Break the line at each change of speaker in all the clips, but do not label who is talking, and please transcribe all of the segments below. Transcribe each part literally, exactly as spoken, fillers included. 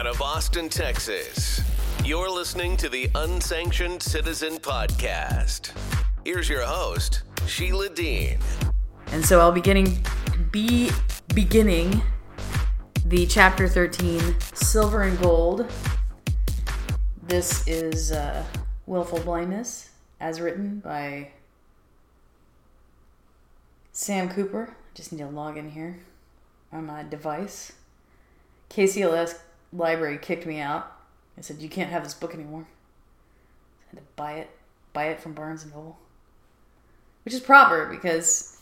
out of Austin, Texas. You're listening to the Unsanctioned Citizen Podcast. Here's your host, Sheila Dean.
And so I'll beginning, be beginning the Chapter thirteen, Silver and Gold. This is uh, Willful Blindness, as written by Sam Cooper. Just need to log in here on my device. K C L S Library kicked me out. I said, you can't have this book anymore. I had to buy it. Buy it from Barnes and Noble. Which is proper, because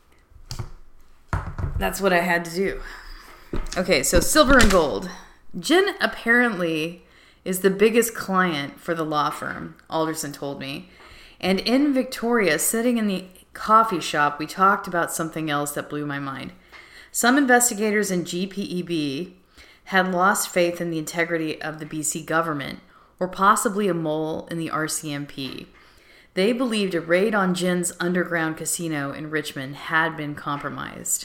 that's what I had to do. Okay, so Silver and Gold. Jen apparently is the biggest client for the law firm, Alderson told me. And in Victoria, sitting in the coffee shop, we talked about something else that blew my mind. Some investigators in G P E B had lost faith in the integrity of the B C government, or possibly a mole in the R C M P. They believed a raid on Jin's underground casino in Richmond had been compromised.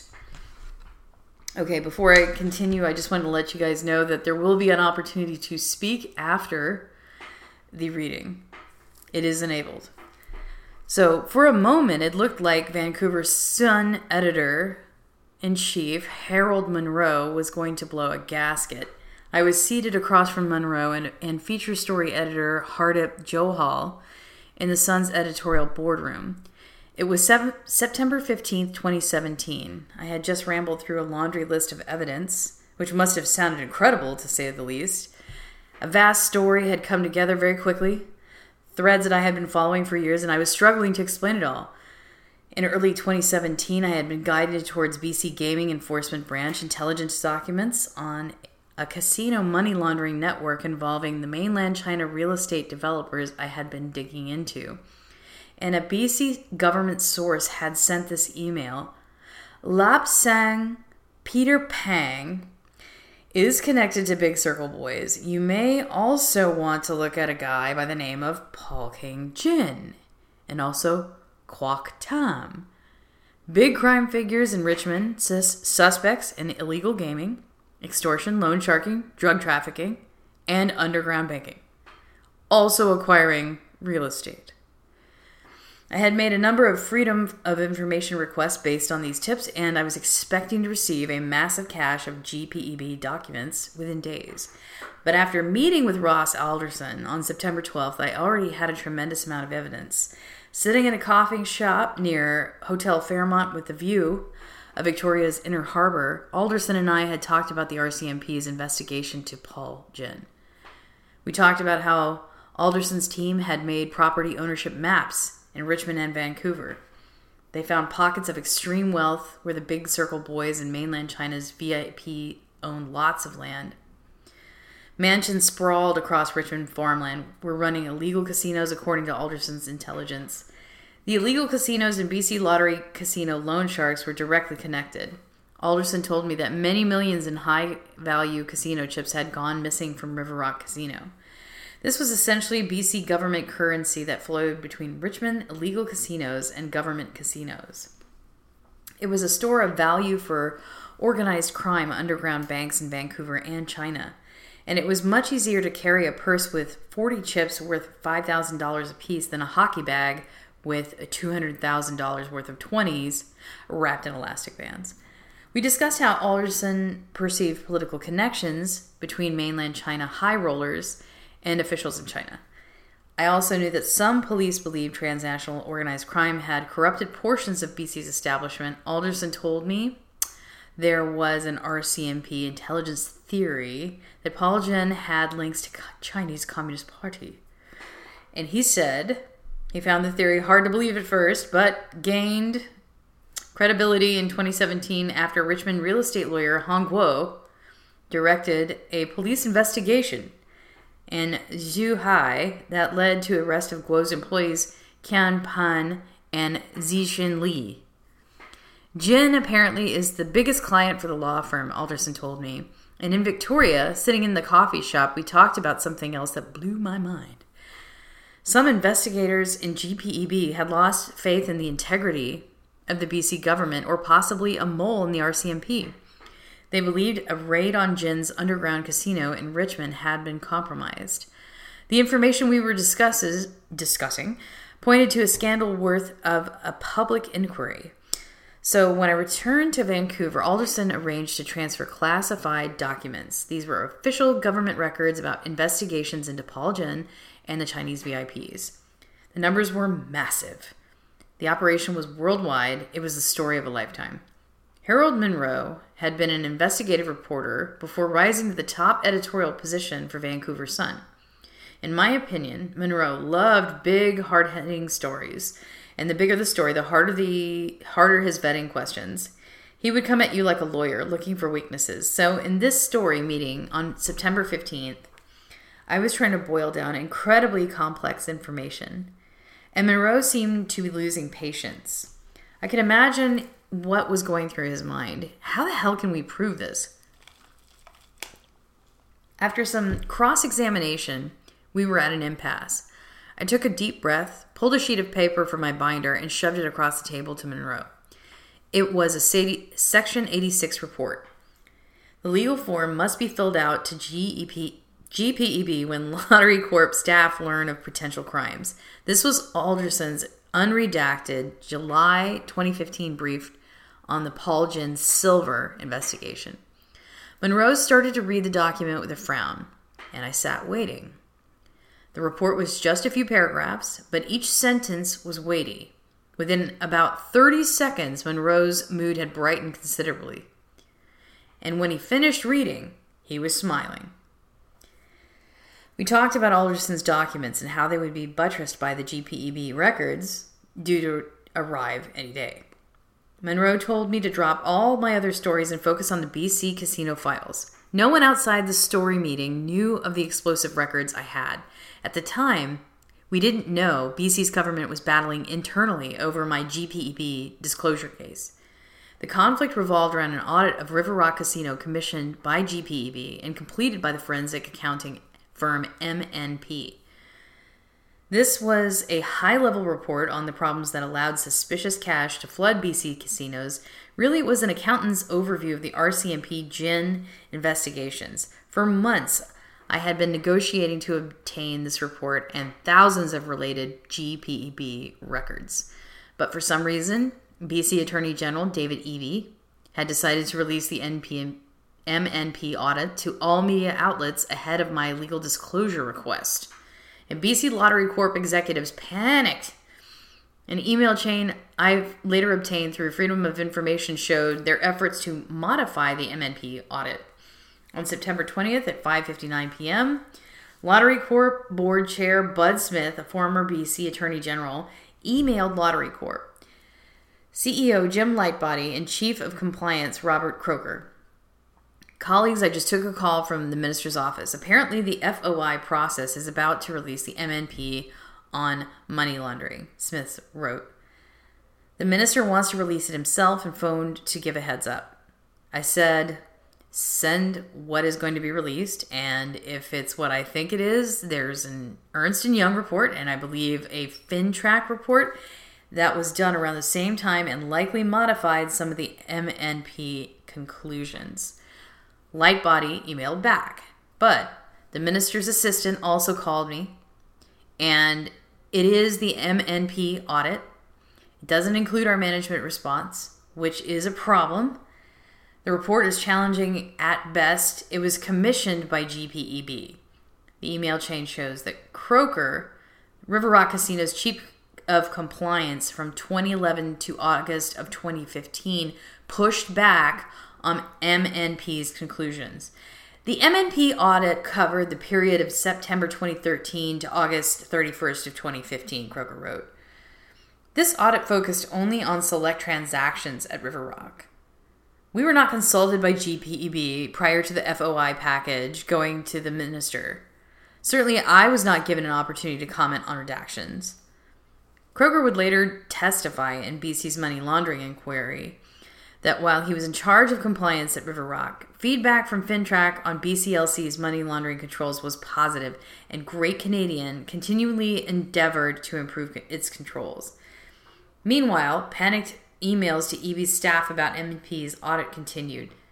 Okay, before I continue, I just wanted to let you guys know that there will be an opportunity to speak after the reading. It is enabled. So, for a moment, it looked like Vancouver's Sun editor-in-chief, Harold Monroe, was going to blow a gasket. I was seated across from Monroe and, and feature story editor Hardip Johal in the Sun's editorial boardroom. It was September fifteenth, twenty seventeen. I had just rambled through a laundry list of evidence, which must have sounded incredible, to say the least. A vast story had come together very quickly, threads that I had been following for years, and I was struggling to explain it all. In early twenty seventeen, I had been guided towards B C Gaming Enforcement Branch intelligence documents on a casino money laundering network involving the mainland China real estate developers I had been digging into. And a B C government source had sent this email. Lap Sang Peter Pang is connected to Big Circle Boys. You may also want to look at a guy by the name of Paul King Jin, and also Kwok Tam. Big crime figures in Richmond, sus- suspects in illegal gaming, extortion, loan sharking, drug trafficking, and underground banking. Also acquiring real estate. I had made a number of Freedom of Information requests based on these tips, and I was expecting to receive a massive cache of G P E B documents within days. But after meeting with Ross Alderson on September twelfth, I already had a tremendous amount of evidence. Sitting in a coffee shop near Hotel Fairmont with a view of Victoria's Inner Harbor, Alderson and I had talked about the R C M P's investigation to Paul Jin. We talked about how Alderson's team had made property ownership maps in Richmond and Vancouver. They found pockets of extreme wealth where the Big Circle Boys in mainland China's V I P owned lots of land. Mansions sprawled across Richmond farmland were running illegal casinos according to Alderson's intelligence. The illegal casinos and B C Lottery casino loan sharks were directly connected. Alderson told me that many millions in high-value casino chips had gone missing from River Rock Casino. This was essentially B C government currency that flowed between Richmond illegal casinos and government casinos. It was a store of value for organized crime underground banks in Vancouver and China. And it was much easier to carry a purse with forty chips worth five thousand dollars apiece than a hockey bag with two hundred thousand dollars worth of twenties wrapped in elastic bands. We discussed how Alderson perceived political connections between mainland China high rollers and officials in China. I also knew that some police believed transnational organized crime had corrupted portions of B C's establishment. Alderson told me there was an R C M P intelligence theory that Paul Jin had links to Chinese Communist Party. And he said he found the theory hard to believe at first, but gained credibility in twenty seventeen after Richmond real estate lawyer Hong Guo directed a police investigation in Zhuhai that led to arrest of Guo's employees Qian Pan and Zixin Li. Jin apparently is the biggest client for the law firm, Alderson told me. And in Victoria, sitting in the coffee shop, we talked about something else that blew my mind. Some investigators in G P E B had lost faith in the integrity of the B C government, or possibly a mole in the R C M P. They believed a raid on Jin's underground casino in Richmond had been compromised. The information we were discusses, discussing pointed to a scandal worth of a public inquiry. So when I returned to Vancouver, Alderson arranged to transfer classified documents. These were official government records about investigations into Paul Jin and the Chinese V I Ps. The numbers were massive. The operation was worldwide. It was the story of a lifetime. Harold Munro had been an investigative reporter before rising to the top editorial position for Vancouver Sun. In my opinion, Munro loved big, hard-hitting stories. And the bigger the story, the harder the harder his vetting questions. He would come at you like a lawyer, looking for weaknesses. So in this story meeting on September fifteenth, I was trying to boil down incredibly complex information. And Munro seemed to be losing patience. I can imagine what was going through his mind. How the hell can we prove this? After some cross-examination, we were at an impasse. I took a deep breath, pulled a sheet of paper from my binder, and shoved it across the table to Munro. It was a Section eighty-six report. The legal form must be filled out to G E P, G P E B when Lottery Corp staff learn of potential crimes. This was Alderson's unredacted July twenty fifteen brief on the Paul Jin Silver investigation. Munro started to read the document with a frown, and I sat waiting. The report was just a few paragraphs, but each sentence was weighty. Within about thirty seconds, Munro's mood had brightened considerably. And when he finished reading, he was smiling. We talked about Alderson's documents and how they would be buttressed by the G P E B records due to arrive any day. Munro told me to drop all my other stories and focus on the B C casino files. No one outside the story meeting knew of the explosive records I had. At the time, we didn't know B C's government was battling internally over my G P E B disclosure case. The conflict revolved around an audit of River Rock Casino commissioned by G P E B and completed by the forensic accounting firm M N P. This was a high-level report on the problems that allowed suspicious cash to flood B C casinos. Really, it was an accountant's overview of the R C M P Jin investigations. For months, I had been negotiating to obtain this report and thousands of related G P E B records. But for some reason, B C Attorney General David Eby had decided to release the M N P audit to all media outlets ahead of my legal disclosure request. And B C Lottery Corp executives panicked. An email chain I later obtained through Freedom of Information showed their efforts to modify the M N P audit. On September twentieth at five fifty-nine p.m., Lottery Corp Board Chair Bud Smith, a former B C Attorney General, emailed Lottery Corp C E O Jim Lightbody and Chief of Compliance Robert Croker. Colleagues, I just took a call from the minister's office. Apparently, the F O I process is about to release the M N P on money laundering, Smith wrote. The minister wants to release it himself and phoned to give a heads up. I said, send what is going to be released, and if it's what I think it is, there's an Ernst and Young report, and I believe a FinTrack report that was done around the same time and likely modified some of the M N P conclusions. Lightbody emailed back, but the minister's assistant also called me, and it is the M N P audit. It doesn't include our management response, which is a problem. The report is challenging at best. It was commissioned by G P E B. The email chain shows that Croker, River Rock Casino's chief of compliance from twenty eleven to August of twenty fifteen, pushed back on M N P's conclusions. The M N P audit covered the period of September twenty thirteen to August thirty-first of twenty fifteen, Croker wrote. This audit focused only on select transactions at River Rock. We were not consulted by G P E B prior to the F O I package going to the minister. Certainly, I was not given an opportunity to comment on redactions. Croker would later testify in B C's money laundering inquiry that while he was in charge of compliance at River Rock, feedback from FinTrack on B C L C's money laundering controls was positive, and Great Canadian continually endeavored to improve its controls. Meanwhile, panicked emails to E B's staff about M N P's audit continued.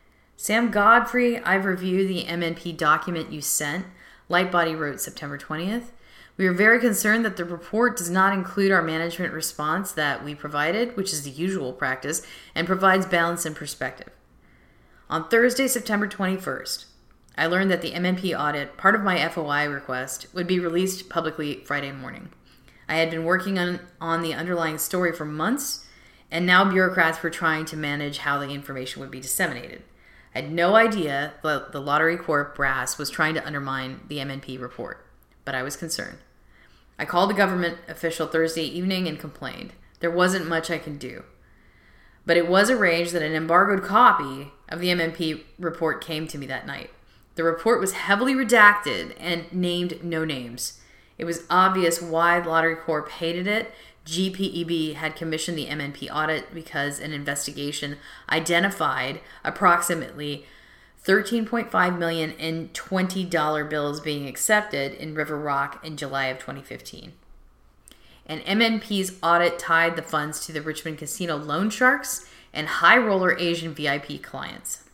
Sam Godfrey, I've reviewed the M N P document you sent. Lightbody wrote September twentieth. We are very concerned that the report does not include our management response that we provided, which is the usual practice, and provides balance and perspective. On Thursday, September twenty-first, I learned that the M N P audit, part of my F O I request, would be released publicly Friday morning. I had been working on, on the underlying story for months, and now bureaucrats were trying to manage how the information would be disseminated. I had no idea that the Lottery Corp brass was trying to undermine the M N P report, but I was concerned. I called a government official Thursday evening and complained. There wasn't much I could do. But it was arranged that an embargoed copy of the M N P report came to me that night. The report was heavily redacted and named no names. It was obvious why Lottery Corp hated it. G P E B had commissioned the M N P audit because an investigation identified approximately thirteen point five million dollars in twenty dollar bills being accepted in River Rock in July of twenty fifteen. And M N P's audit tied the funds to the Richmond Casino loan sharks and high roller Asian V I P clients.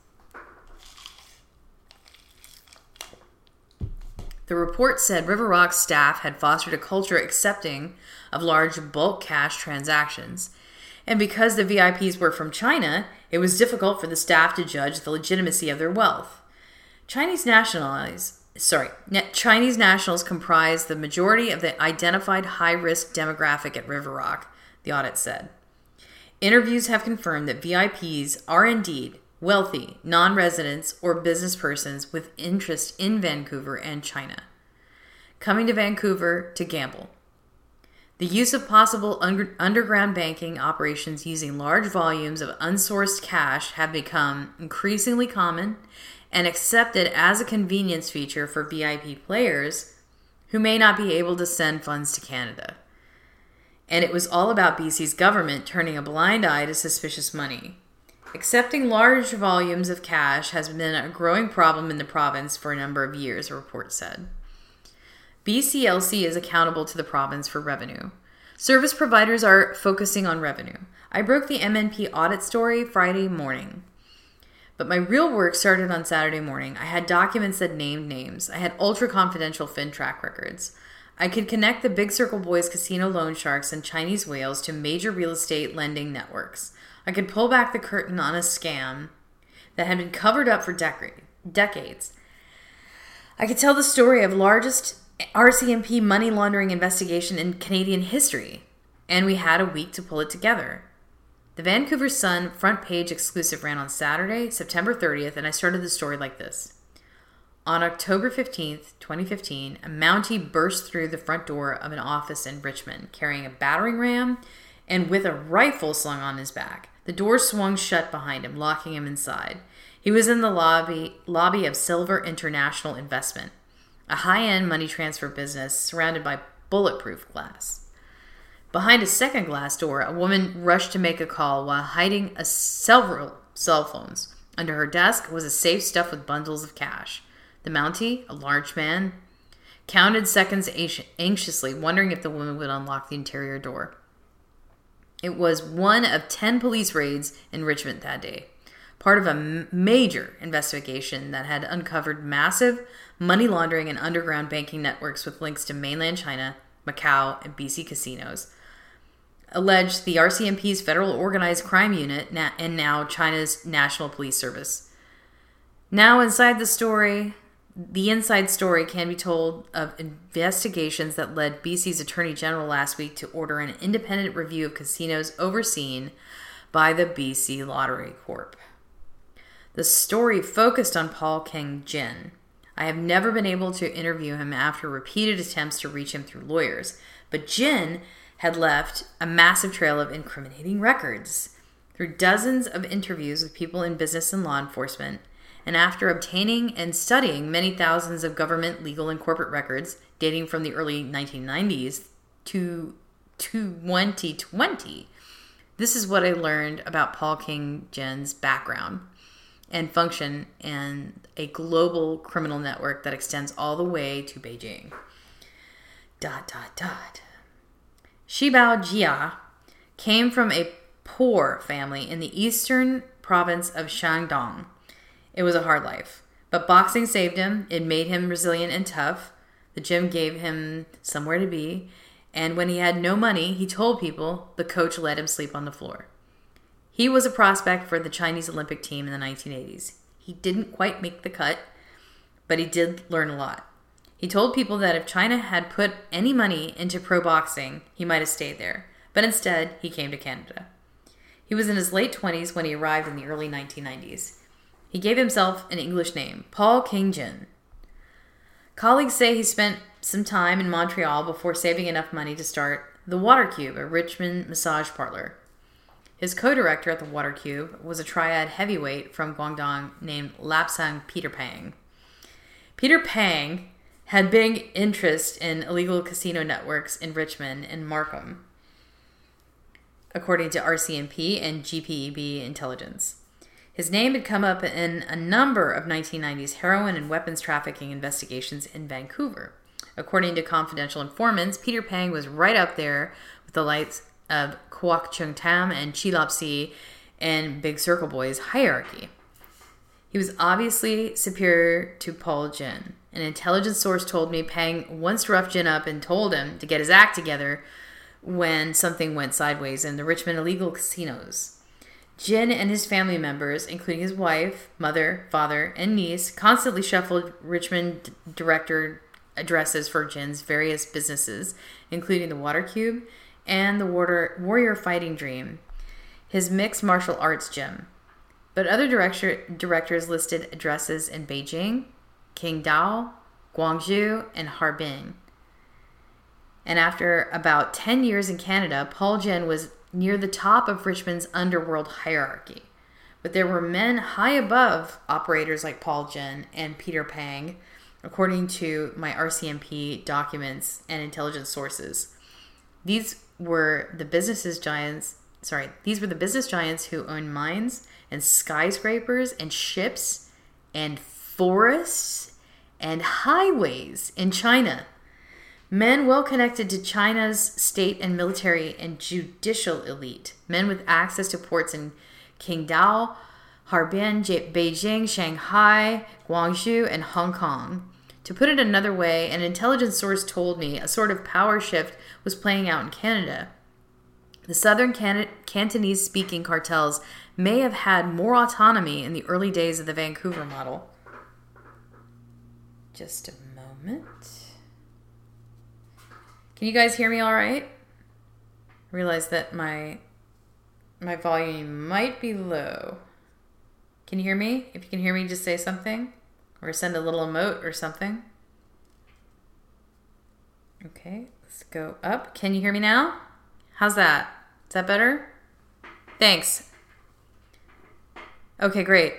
The report said River Rock's staff had fostered a culture accepting of large bulk cash transactions. And because the V I Ps were from China, it was difficult for the staff to judge the legitimacy of their wealth. Chinese nationals, sorry, Chinese nationals comprise the majority of the identified high-risk demographic at River Rock, the audit said. Interviews have confirmed that V I Ps are indeed wealthy, non-residents, or business persons with interest in Vancouver and China, coming to Vancouver to gamble. The use of possible un- underground banking operations using large volumes of unsourced cash have become increasingly common and accepted as a convenience feature for V I P players who may not be able to send funds to Canada. And it was all about B C's government turning a blind eye to suspicious money. Accepting large volumes of cash has been a growing problem in the province for a number of years, a report said. B C L C is accountable to the province for revenue. Service providers are focusing on revenue. I broke the M N P audit story Friday morning. But my real work started on Saturday morning. I had documents that named names. I had ultra-confidential FinTrack records. I could connect the Big Circle Boys casino loan sharks and Chinese whales to major real estate lending networks. I could pull back the curtain on a scam that had been covered up for dec- decades. I could tell the story of largest R C M P money laundering investigation in Canadian history, and we had a week to pull it together. The Vancouver Sun front page exclusive ran on Saturday, September thirtieth, and I started the story like this. On October fifteenth, twenty fifteen, a Mountie burst through the front door of an office in Richmond, carrying a battering ram and with a rifle slung on his back. The door swung shut behind him, locking him inside. He was in the lobby, lobby of Silver International Investment, a high-end money transfer business surrounded by bulletproof glass. Behind a second glass door, a woman rushed to make a call while hiding a several cell phones. Under her desk was a safe stuffed with bundles of cash. The Mountie, a large man, counted seconds anxiously, wondering if the woman would unlock the interior door. It was one of ten police raids in Richmond that day, part of a m- major investigation that had uncovered massive money laundering and underground banking networks with links to mainland China, Macau, and B C casinos. Alleged the R C M P's Federal Organized Crime Unit na- and now China's National Police Service. Now inside the story, the inside story can be told of investigations that led B C's Attorney General last week to order an independent review of casinos overseen by the B C Lottery Corp. The story focused on Paul Keng Jin. I have never been able to interview him after repeated attempts to reach him through lawyers, but Jin had left a massive trail of incriminating records. Through dozens of interviews with people in business and law enforcement, and after obtaining and studying many thousands of government, legal, and corporate records dating from the early nineteen nineties to twenty twenty, this is what I learned about Paul Keng Jin's background and function in a global criminal network that extends all the way to Beijing. Dot, dot, dot. Shibao Jia came from a poor family in the eastern province of Shandong. It was a hard life. But boxing saved him. It made him resilient and tough. The gym gave him somewhere to be. And when he had no money, he told people the coach let him sleep on the floor. He was a prospect for the Chinese Olympic team in the nineteen eighties. He didn't quite make the cut, but he did learn a lot. He told people that if China had put any money into pro boxing, he might have stayed there. But instead, he came to Canada. He was in his late twenties when he arrived in the early nineteen nineties. He gave himself an English name, Paul King Jin. Colleagues say he spent some time in Montreal before saving enough money to start the Water Cube, a Richmond massage parlor. His co-director at the Water Cube was a triad heavyweight from Guangdong named Lapsang Peter Pang. Peter Pang had big interest in illegal casino networks in Richmond and Markham, according to R C M P and G P E B intelligence. His name had come up in a number of nineteen nineties heroin and weapons trafficking investigations in Vancouver. According to confidential informants, Peter Pang was right up there with the likes of Kwok Chung Tam and Chi Lop Si and Big Circle Boy's hierarchy. He was obviously superior to Paul Jin. An intelligence source told me Pang once roughed Jin up and told him to get his act together when something went sideways in the Richmond illegal casinos. Jin and his family members, including his wife, mother, father, and niece, constantly shuffled Richmond director addresses for Jin's various businesses, including the Water Cube and the Water, Warrior Fighting Dream, his mixed martial arts gym. But other director, directors listed addresses in Beijing, Qingdao, Guangzhou, and Harbin. And after about ten years in Canada, Paul Jin was near the top of Richmond's underworld hierarchy. But there were men high above operators like Paul Jin and Peter Pang, according to my R C M P documents and intelligence sources. These were the businesses giants, sorry, these were the business giants who owned mines and skyscrapers and ships and forests and highways in China. Men well connected to China's state and military and judicial elite. Men with access to ports in Qingdao, Harbin, Beijing, Shanghai, Guangzhou, and Hong Kong. To put it another way, an intelligence source told me a sort of power shift was playing out in Canada. The southern Can- Cantonese-speaking cartels may have had more autonomy in the early days of the Vancouver model. Just a moment. Can you guys hear me all right? I realize that my my volume might be low. Can you hear me? If you can hear me, just say something. Or send a little emote or something. Okay, let's go up. Can you hear me now? How's that? Is that better? Thanks. Okay, great.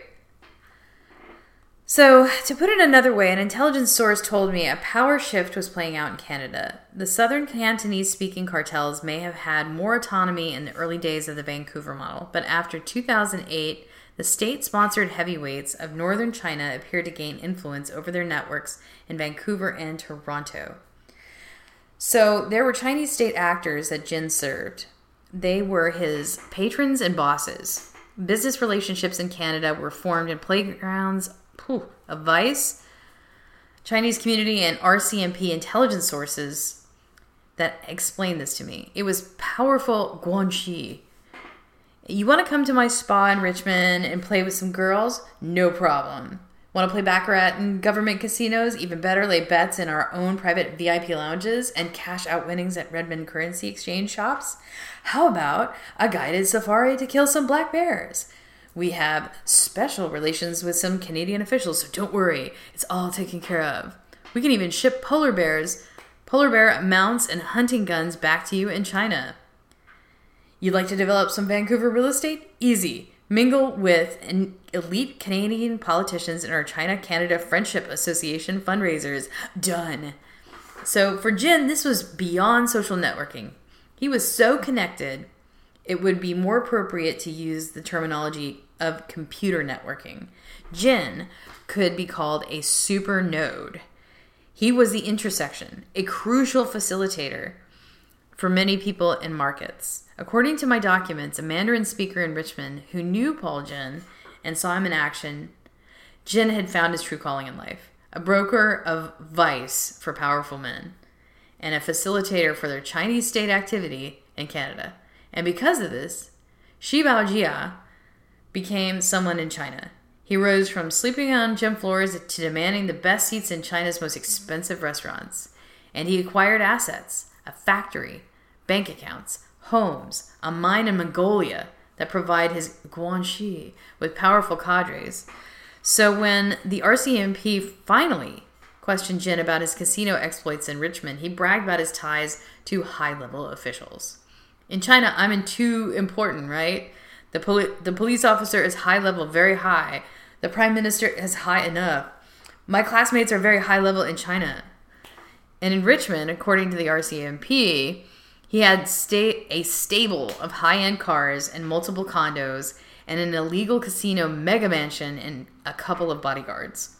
So, to put it another way, an intelligence source told me a power shift was playing out in Canada. The southern Cantonese-speaking cartels may have had more autonomy in the early days of the Vancouver model, but after two thousand eight, the state-sponsored heavyweights of northern China appeared to gain influence over their networks in Vancouver and Toronto. So, there were Chinese state actors that Jin served. They were his patrons and bosses. Business relationships in Canada were formed in playgrounds of Vice, Chinese community, and R C M P intelligence sources that explained this to me. It was powerful guanxi. You want to come to my spa in Richmond and play with some girls? No problem. Want to play Baccarat in government casinos? Even better, lay bets in our own private V I P lounges and cash out winnings at Redmond currency exchange shops? How about a guided safari to kill some black bears? We have special relations with some Canadian officials, so don't worry. It's all taken care of. We can even ship polar bears, polar bear mounts, and hunting guns back to you in China. You'd like to develop some Vancouver real estate? Easy. Mingle with an elite Canadian politicians in our China-Canada Friendship Association fundraisers. Done. So for Jin, this was beyond social networking. He was so connected, it would be more appropriate to use the terminology of computer networking. Jin could be called a super node. He was the intersection, a crucial facilitator for many people in markets. According to my documents, a Mandarin speaker in Richmond who knew Paul Jin and saw him in action Jin had found his true calling in life, a broker of vice for powerful men, and a facilitator for their Chinese state activity in Canada. And because of this, Shi Baojia became someone in China. He rose from sleeping on gym floors to demanding the best seats in China's most expensive restaurants. And he acquired assets, a factory, bank accounts, homes, a mine in Mongolia that provide his Guanxi with powerful cadres. So when the R C M P finally questioned Jin about his casino exploits in Richmond, he bragged about his ties to high-level officials. In China, I'm in too important, right? The, poli- the police officer is high-level, very high. The prime minister is high enough. My classmates are very high-level in China. And in Richmond, according to the R C M P, he had sta- a stable of high-end cars and multiple condos and an illegal casino mega mansion and a couple of bodyguards.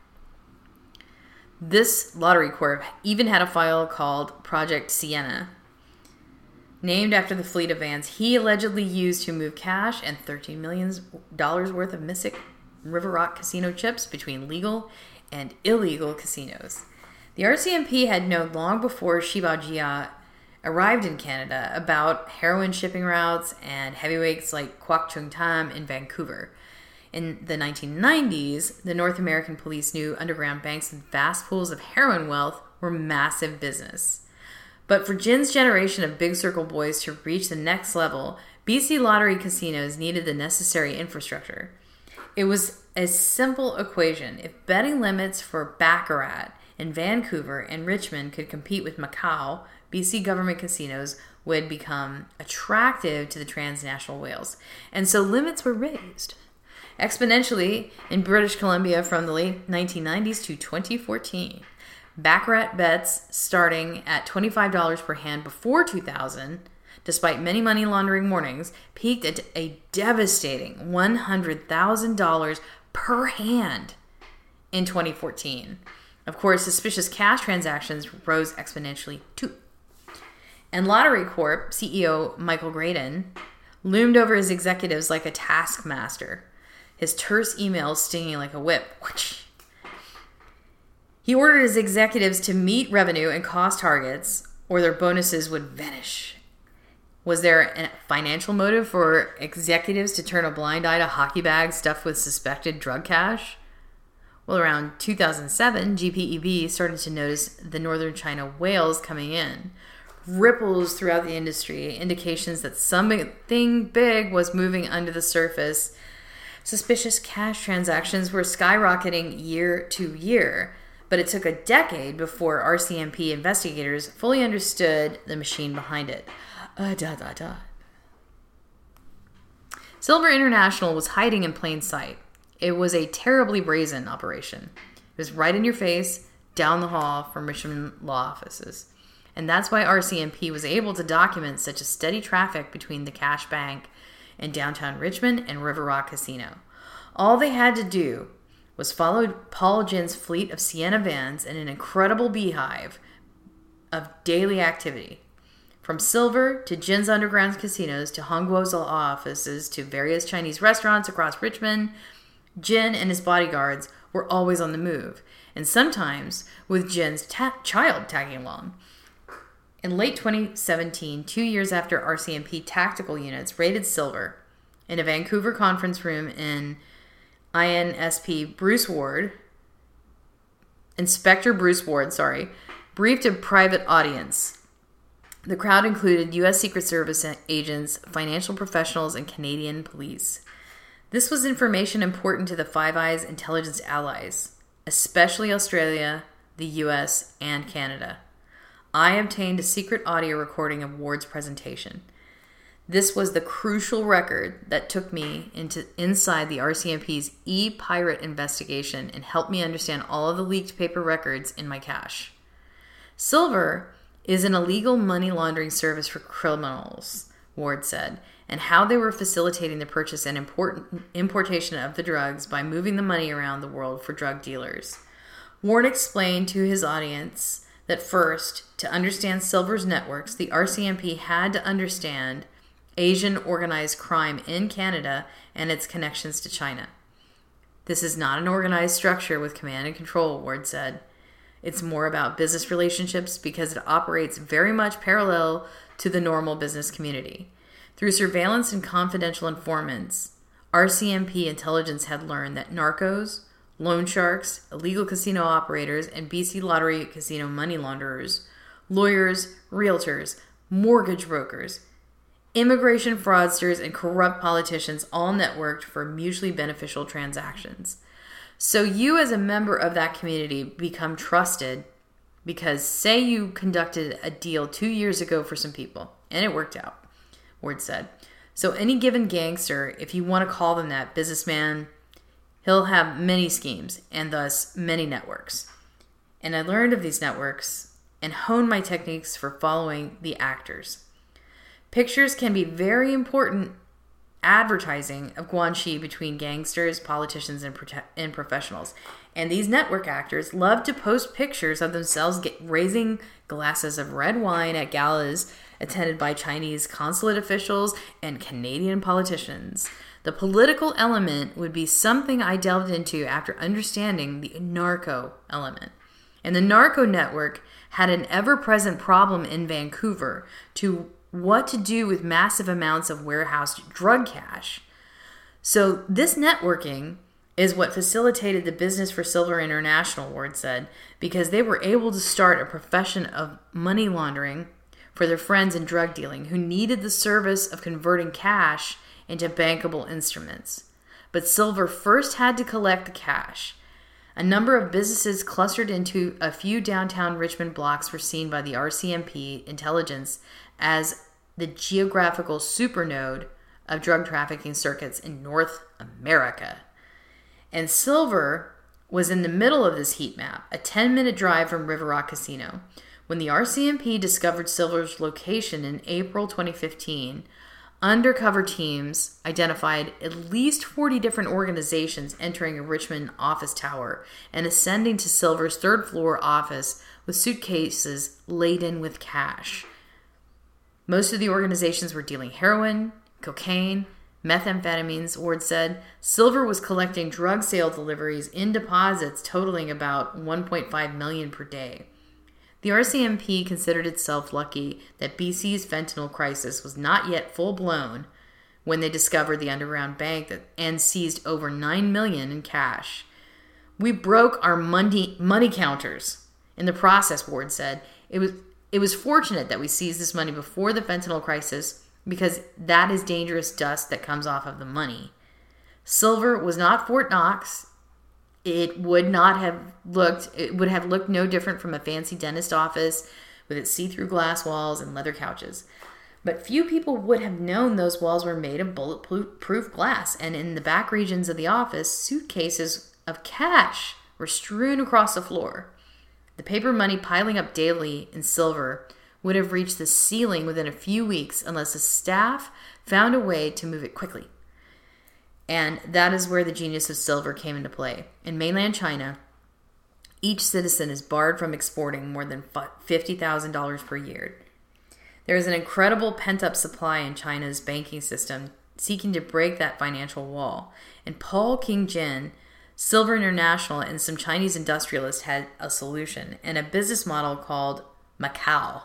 This lottery corp even had a file called Project Sienna, named after the fleet of vans he allegedly used to move cash and thirteen million dollars worth of Mystic River Rock casino chips between legal and illegal casinos. The R C M P had known long before Shi Baojia arrived in Canada about heroin shipping routes and heavyweights like Kwok Chung Tam in Vancouver. In the nineteen nineties, the North American police knew underground banks and vast pools of heroin wealth were massive business. But for Jin's generation of Big Circle boys to reach the next level, B C lottery casinos needed the necessary infrastructure. It was a simple equation. If betting limits for Baccarat in Vancouver and Richmond could compete with Macau, B C government casinos would become attractive to the transnational whales. And so limits were raised exponentially in British Columbia from the late nineteen nineties to twenty fourteen. Baccarat bets starting at twenty-five dollars per hand before two thousand, despite many money laundering warnings, peaked at a devastating one hundred thousand dollars per hand in twenty fourteen. Of course, suspicious cash transactions rose exponentially too. And Lottery Corp C E O Michael Graydon loomed over his executives like a taskmaster, his terse emails stinging like a whip. He ordered his executives to meet revenue and cost targets, or their bonuses would vanish. Was there a financial motive for executives to turn a blind eye to hockey bags stuffed with suspected drug cash? Well, around two thousand seven, G P E B started to notice the Northern China whales coming in. Ripples throughout the industry, indications that something big was moving under the surface. Suspicious cash transactions were skyrocketing year to year, but it took a decade before R C M P investigators fully understood the machine behind it. Uh, da, da, da. Silver International was hiding in plain sight. It was a terribly brazen operation. It was right in your face, down the hall from Richmond law offices. And that's why R C M P was able to document such a steady traffic between the Cash Bank and downtown Richmond and River Rock Casino. All they had to do was follow Paul Jin's fleet of Sienna vans and an incredible beehive of daily activity. From Silver to Jin's underground casinos to Hongguo's law offices to various Chinese restaurants across Richmond, Jin and his bodyguards were always on the move, and sometimes with Jin's ta- child tagging along. In late twenty seventeen, two years after R C M P tactical units raided Silver, in a Vancouver conference room in I N S P, Bruce Ward, Inspector Bruce Ward, sorry, briefed a private audience. The crowd included U S Secret Service agents, financial professionals, and Canadian police. This was information important to the Five Eyes intelligence allies, especially Australia, the U S, and Canada. I obtained a secret audio recording of Ward's presentation. This was the crucial record that took me into inside the R C M P's e-pirate investigation and helped me understand all of the leaked paper records in my cache. Silver is an illegal money laundering service for criminals, Ward said, and how they were facilitating the purchase and import- importation of the drugs by moving the money around the world for drug dealers. Ward explained to his audience that first, to understand Silver's networks, the R C M P had to understand Asian organized crime in Canada and its connections to China. This is not an organized structure with command and control, Ward said. It's more about business relationships because it operates very much parallel to the normal business community. Through surveillance and confidential informants, R C M P intelligence had learned that narcos, loan sharks, illegal casino operators, and B C Lottery casino money launderers, lawyers, realtors, mortgage brokers, immigration fraudsters, and corrupt politicians all networked for mutually beneficial transactions. So you as a member of that community become trusted because say you conducted a deal two years ago for some people, and it worked out, Ward said. So any given gangster, if you want to call them that, businessman, he'll have many schemes and thus many networks. And I learned of these networks and honed my techniques for following the actors. Pictures can be very important advertising of Guanxi between gangsters, politicians, and, prote- and professionals. And these network actors love to post pictures of themselves get- raising glasses of red wine at galas attended by Chinese consulate officials and Canadian politicians. The political element would be something I delved into after understanding the narco element. And the narco network had an ever-present problem in Vancouver to what to do with massive amounts of warehoused drug cash. So this networking is what facilitated the business for Silver International, Ward said, because they were able to start a profession of money laundering for their friends in drug dealing who needed the service of converting cash into bankable instruments. But Silver first had to collect the cash. A number of businesses clustered into a few downtown Richmond blocks were seen by the R C M P intelligence as the geographical supernode of drug trafficking circuits in North America. And Silver was in the middle of this heat map, a ten-minute drive from River Rock Casino. When the R C M P discovered Silver's location in April twenty fifteen, undercover teams identified at least forty different organizations entering a Richmond office tower and ascending to Silver's third-floor office with suitcases laden with cash. Most of the organizations were dealing heroin, cocaine, methamphetamines, Ward said. Silver was collecting drug sale deliveries in deposits totaling about one point five million dollars per day. The R C M P considered itself lucky that B C's fentanyl crisis was not yet full-blown when they discovered the underground bank that, and seized over nine million dollars in cash. We broke our money, money counters. In the process, Ward said, it was It was fortunate that we seized this money before the fentanyl crisis because that is dangerous dust that comes off of the money. Silver was not Fort Knox. It would not have looked, it would have looked no different from a fancy dentist office with its see-through glass walls and leather couches. But few people would have known those walls were made of bulletproof glass, and in the back regions of the office, suitcases of cash were strewn across the floor. The paper money piling up daily in Silver would have reached the ceiling within a few weeks unless the staff found a way to move it quickly. And that is where the genius of Silver came into play. In mainland China, each citizen is barred from exporting more than fifty thousand dollars per year. There is an incredible pent-up supply in China's banking system seeking to break that financial wall. And Paul King-Jin, Silver International, and some Chinese industrialists had a solution and a business model called Macau.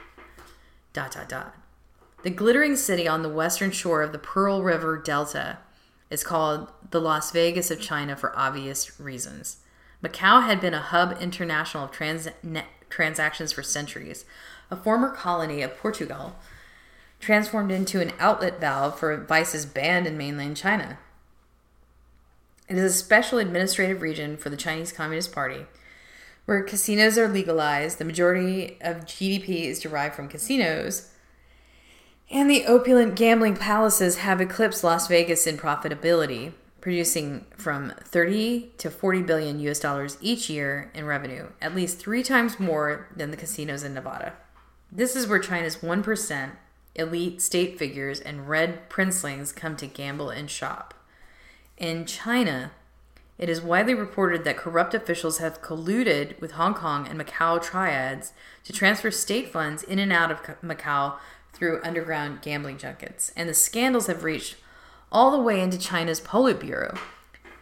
Dot, dot, dot. The glittering city on the western shore of the Pearl River Delta is called the Las Vegas of China for obvious reasons. Macau had been a hub international of trans- transactions for centuries, a former colony of Portugal, transformed into an outlet valve for vices banned in mainland China. It is a special administrative region for the Chinese Communist Party, where casinos are legalized, the majority of G D P is derived from casinos, and the opulent gambling palaces have eclipsed Las Vegas in profitability, producing from thirty to forty billion U S dollars each year in revenue, at least three times more than the casinos in Nevada. This is where China's one percent elite state figures and red princelings come to gamble and shop. In China, it is widely reported that corrupt officials have colluded with Hong Kong and Macau triads to transfer state funds in and out of Macau through underground gambling junkets, and the scandals have reached all the way into China's Politburo.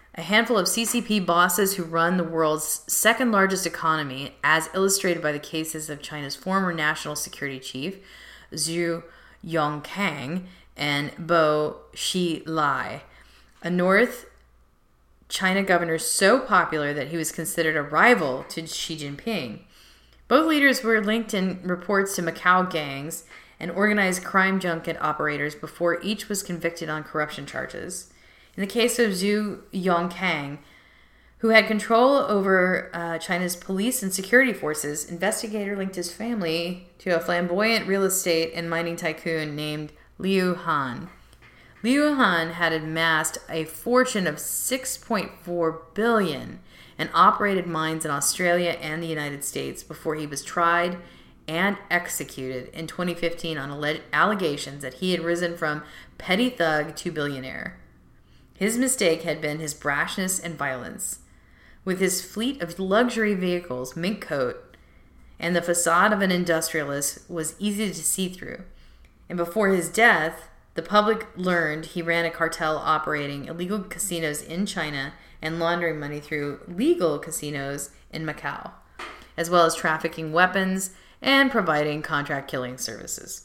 A handful of C C P bosses who run the world's second largest economy, as illustrated by the cases of China's former national security chief, Zhu Yongkang, and Bo Xilai, a North China governor so popular that he was considered a rival to Xi Jinping. Both leaders were linked in reports to Macau gangs and organized crime junket operators before each was convicted on corruption charges. In the case of Zhu Yongkang, who had control over uh, China's police and security forces, investigator linked his family to a flamboyant real estate and mining tycoon named Liu Han. Liu Han had amassed a fortune of six point four billion dollars and operated mines in Australia and the United States before he was tried and executed in twenty fifteen on alleged allegations that he had risen from petty thug to billionaire. His mistake had been his brashness and violence. With his fleet of luxury vehicles, mink coat, and the facade of an industrialist was easy to see through. And before his death, the public learned he ran a cartel operating illegal casinos in China and laundering money through legal casinos in Macau, as well as trafficking weapons and providing contract killing services.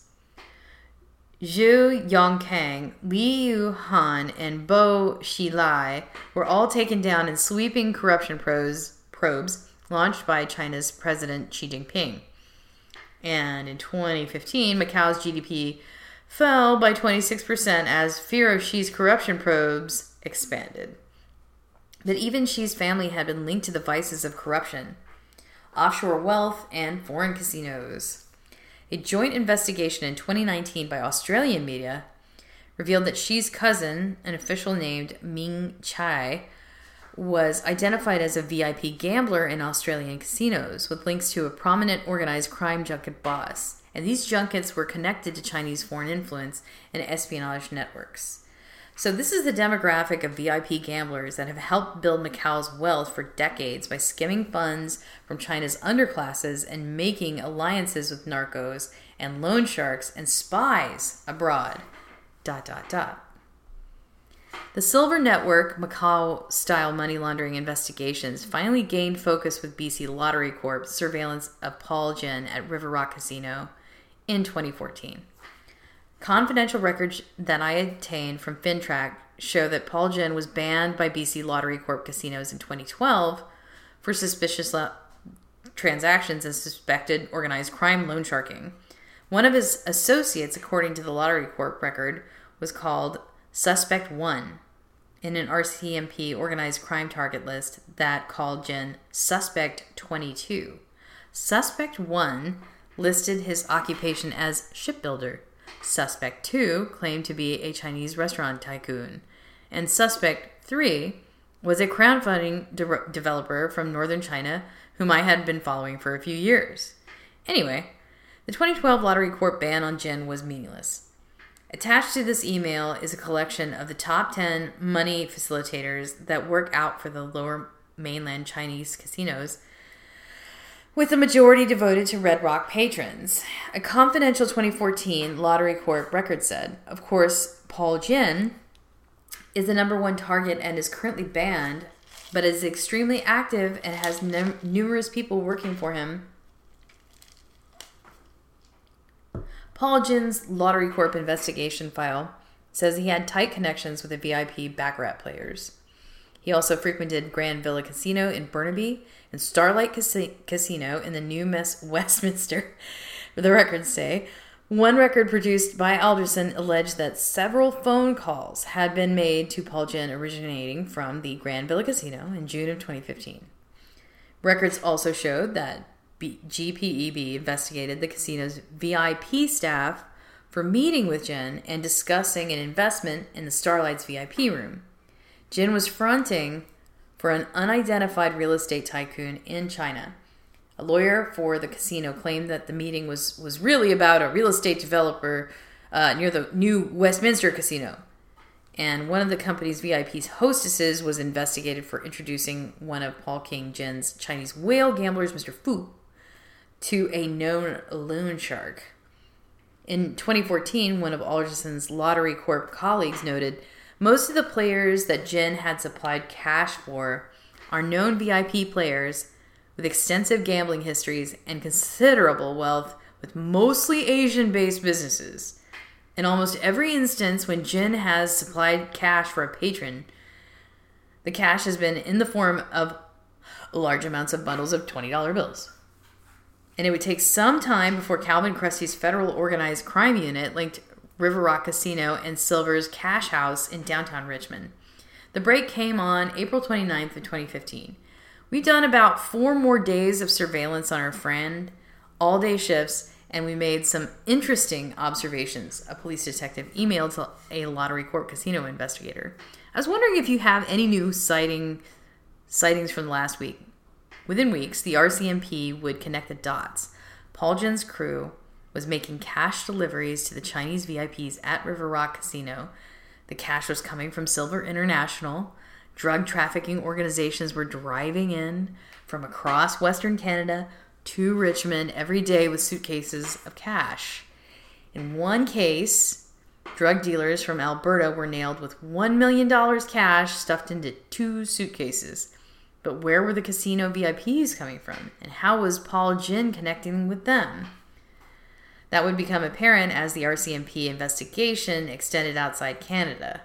Zhu Yongkang, Liu Han, and Bo Xilai were all taken down in sweeping corruption probes, probes launched by China's President Xi Jinping. And in twenty fifteen, Macau's G D P fell by twenty-six percent as fear of Xi's corruption probes expanded. But even Xi's family had been linked to the vices of corruption, offshore wealth, and foreign casinos. A joint investigation in twenty nineteen by Australian media revealed that Xi's cousin, an official named Ming Chai, was identified as a V I P gambler in Australian casinos with links to a prominent organized crime junket boss. And these junkets were connected to Chinese foreign influence and espionage networks. So this is the demographic of V I P gamblers that have helped build Macau's wealth for decades by skimming funds from China's underclasses and making alliances with narcos and loan sharks and spies abroad. Dot, dot, dot. The Silver Network Macau-style money laundering investigations finally gained focus with B C Lottery Corp's surveillance of Paul Jin at River Rock Casino in twenty fourteen. Confidential records that I obtained from FinTrack show that Paul Jin was banned by B C Lottery Corp casinos in twenty twelve for suspicious lo- transactions and suspected organized crime loan sharking. One of his associates, according to the Lottery Corp record, was called Suspect one in an R C M P organized crime target list that called Jin Suspect twenty-two. Suspect one listed his occupation as shipbuilder. Suspect two claimed to be a Chinese restaurant tycoon. And Suspect three was a crowdfunding de- developer from northern China whom I had been following for a few years. Anyway, the twenty twelve Lottery Corp ban on Jin was meaningless. Attached to this email is a collection of the top ten money facilitators that work out for the lower mainland Chinese casinos, with the majority devoted to Red Rock patrons. A confidential twenty fourteen Lottery Corp record said, of course, Paul Jin is the number one target and is currently banned, but is extremely active and has num- numerous people working for him. Paul Jin's Lottery Corp investigation file says he had tight connections with the V I P baccarat players. He also frequented Grand Villa Casino in Burnaby and Starlight Cas- Casino in the New Mes- Westminster, the records say. One record produced by Alderson alleged that several phone calls had been made to Paul Jin originating from the Grand Villa Casino in June of twenty fifteen. Records also showed that B- G P E B investigated the casino's V I P staff for meeting with Jin and discussing an investment in the Starlight's V I P room. Jin was fronting for an unidentified real estate tycoon in China. A lawyer for the casino claimed that the meeting was, was really about a real estate developer uh, near the new Westminster Casino. And one of the company's V I P's hostesses was investigated for introducing one of Paul King Jin's Chinese whale gamblers, Mister Fu, to a known loan shark. In twenty fourteen, one of Alderson's Lottery Corp colleagues noted, Most of the players that Jin had supplied cash for are known V I P players with extensive gambling histories and considerable wealth with mostly Asian-based businesses. In almost every instance when Jin has supplied cash for a patron, the cash has been in the form of large amounts of bundles of twenty dollar bills. And it would take some time before Calvin Krusty's federal organized crime unit linked River Rock Casino and Silver's Cash House in downtown Richmond. The break came on April twenty-ninth of twenty fifteen. We've done about four more days of surveillance on our friend, all-day shifts, and we made some interesting observations, a police detective emailed to a Lottery Corp casino investigator. I was wondering if you have any new sighting, sightings from the last week. Within weeks, the R C M P would connect the dots. Paul Jin's crew was making cash deliveries to the Chinese V I Ps at River Rock Casino. The cash was coming from Silver International. Drug trafficking organizations were driving in from across Western Canada to Richmond every day with suitcases of cash. In one case, drug dealers from Alberta were nailed with one million dollars cash stuffed into two suitcases. But where were the casino V I Ps coming from? And how was Paul Jin connecting with them? That would become apparent as the R C M P investigation extended outside Canada.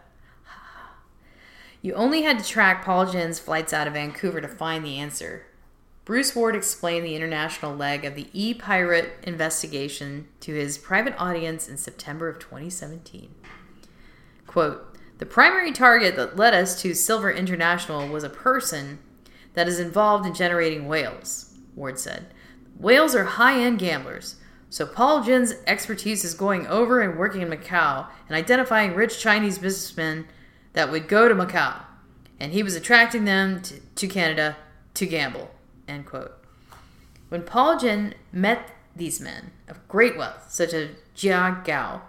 You only had to track Paul Jin's flights out of Vancouver to find the answer. Bruce Ward explained the international leg of the E-Pirate investigation to his private audience in September of twenty seventeen. Quote, "The primary target that led us to Silver International was a person that is involved in generating whales," Ward said. "Whales are high-end gamblers, so Paul Jin's expertise is going over and working in Macau and identifying rich Chinese businessmen that would go to Macau, and he was attracting them to, to Canada to gamble," end quote. When Paul Jin met these men of great wealth, such as Jia Gao,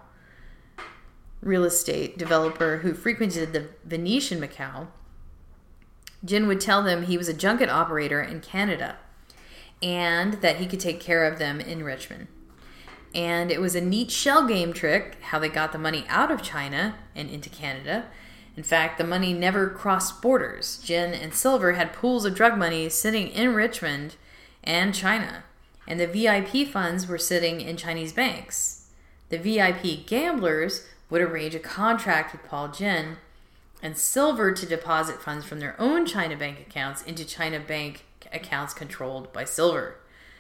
real estate developer who frequented the Venetian Macau, Jin would tell them he was a junket operator in Canada and that he could take care of them in Richmond. And it was a neat shell game trick how they got the money out of China and into Canada. In fact, the money never crossed borders. Jin and Silver had pools of drug money sitting in Richmond and China, and the V I P funds were sitting in Chinese banks. The V I P gamblers would arrange a contract with Paul Jin and Silver to deposit funds from their own China bank accounts into China bank accounts controlled by Silver.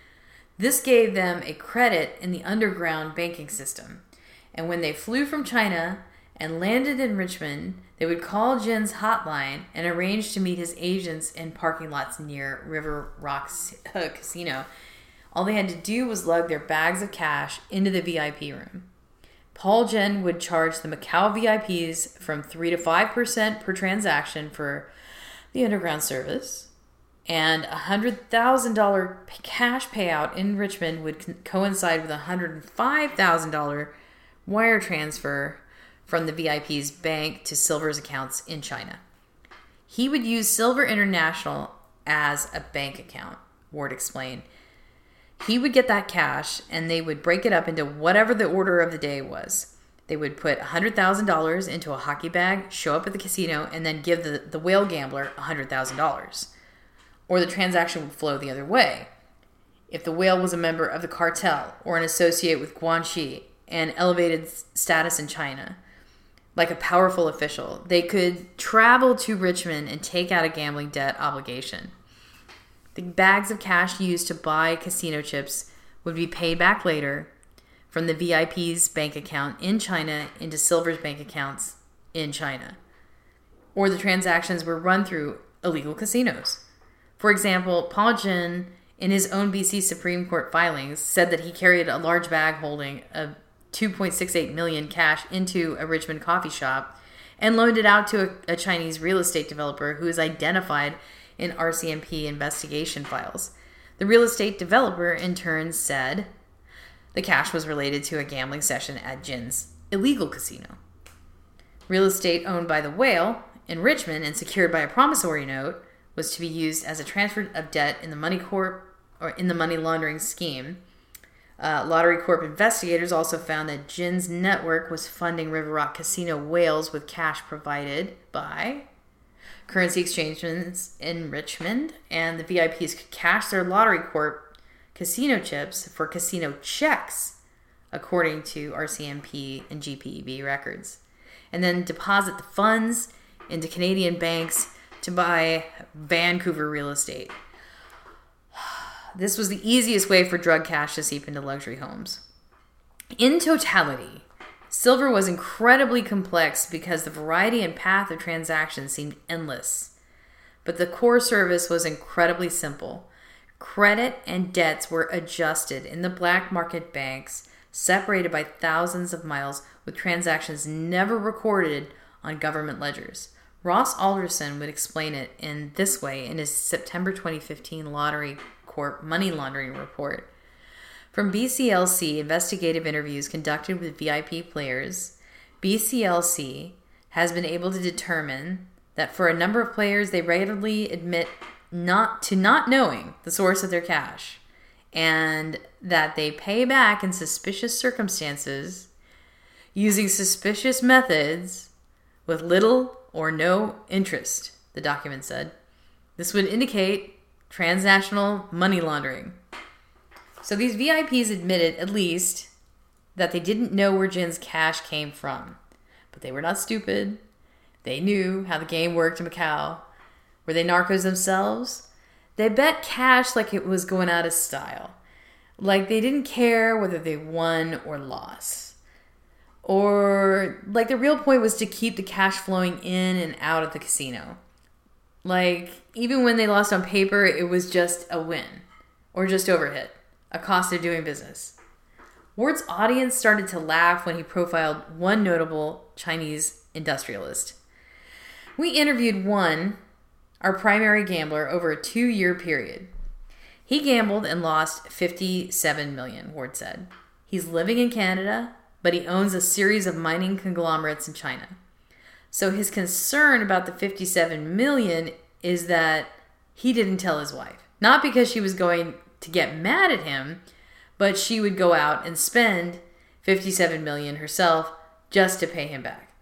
This gave them a credit in the underground banking system, and when they flew from China and landed in Richmond, they would call Jin's hotline and arrange to meet his agents in parking lots near River Rock Casino. All they had to do was lug their bags of cash into the V I P room. Paul Jin would charge the Macau V I Ps from three to five percent per transaction for the underground service, and a one hundred thousand dollars cash payout in Richmond would co- coincide with a one hundred five thousand dollars wire transfer from the V I P's bank to Silver's accounts in China. He would use Silver International as a bank account, Ward explained. He would get that cash and they would break it up into whatever the order of the day was. They would put one hundred thousand dollars into a hockey bag, show up at the casino, and then give the, the whale gambler one hundred thousand dollars. Or the transaction would flow the other way. If the whale was a member of the cartel or an associate with Guanxi and elevated status in China, like a powerful official, they could travel to Richmond and take out a gambling debt obligation. The bags of cash used to buy casino chips would be paid back later from the V I P's bank account in China into Silver's bank accounts in China. Or the transactions were run through illegal casinos. For example, Paul Jin, in his own B C Supreme Court filings, said that he carried a large bag holding a two point six eight million dollars cash into a Richmond coffee shop and loaned it out to a, a Chinese real estate developer who is identified in R C M P investigation files. The real estate developer in turn said the cash was related to a gambling session at Jin's illegal casino. Real estate owned by the whale in Richmond and secured by a promissory note was to be used as a transfer of debt in the money corp or in the money laundering scheme Uh, Lottery Corp investigators also found that Jin's network was funding River Rock Casino Wales with cash provided by currency exchangements in Richmond, and the V I Ps could cash their Lottery Corp casino chips for casino checks, according to R C M P and G P E B records, and then deposit the funds into Canadian banks to buy Vancouver real estate. This was the easiest way for drug cash to seep into luxury homes. In totality, silver was incredibly complex because the variety and path of transactions seemed endless. But the core service was incredibly simple. Credit and debts were adjusted in the black market banks, separated by thousands of miles, with transactions never recorded on government ledgers. Ross Alderson would explain it in this way in his September twenty fifteen Lottery Corp money laundering report. From B C L C investigative interviews conducted with V I P players, B C L C has been able to determine that for a number of players, they regularly admit not to not knowing the source of their cash, and that they pay back in suspicious circumstances using suspicious methods with little or no interest, the document said. This would indicate transnational money laundering. So these V I Ps admitted, at least, that they didn't know where Jin's cash came from. But they were not stupid. They knew how the game worked in Macau. Were they narcos themselves? They bet cash like it was going out of style. Like they didn't care whether they won or lost. Or like the real point was to keep the cash flowing in and out of the casino. Like even when they lost on paper, it was just a win. Or just overhit. A cost of doing business. Ward's audience started to laugh when he profiled one notable Chinese industrialist. We interviewed one, our primary gambler, over a two-year period. He gambled and lost fifty-seven million dollars, Ward said. He's living in Canada, but he owns a series of mining conglomerates in China. So his concern about the fifty-seven million dollars is that he didn't tell his wife. Not because she was going to get mad at him, but she would go out and spend fifty-seven million dollars herself just to pay him back.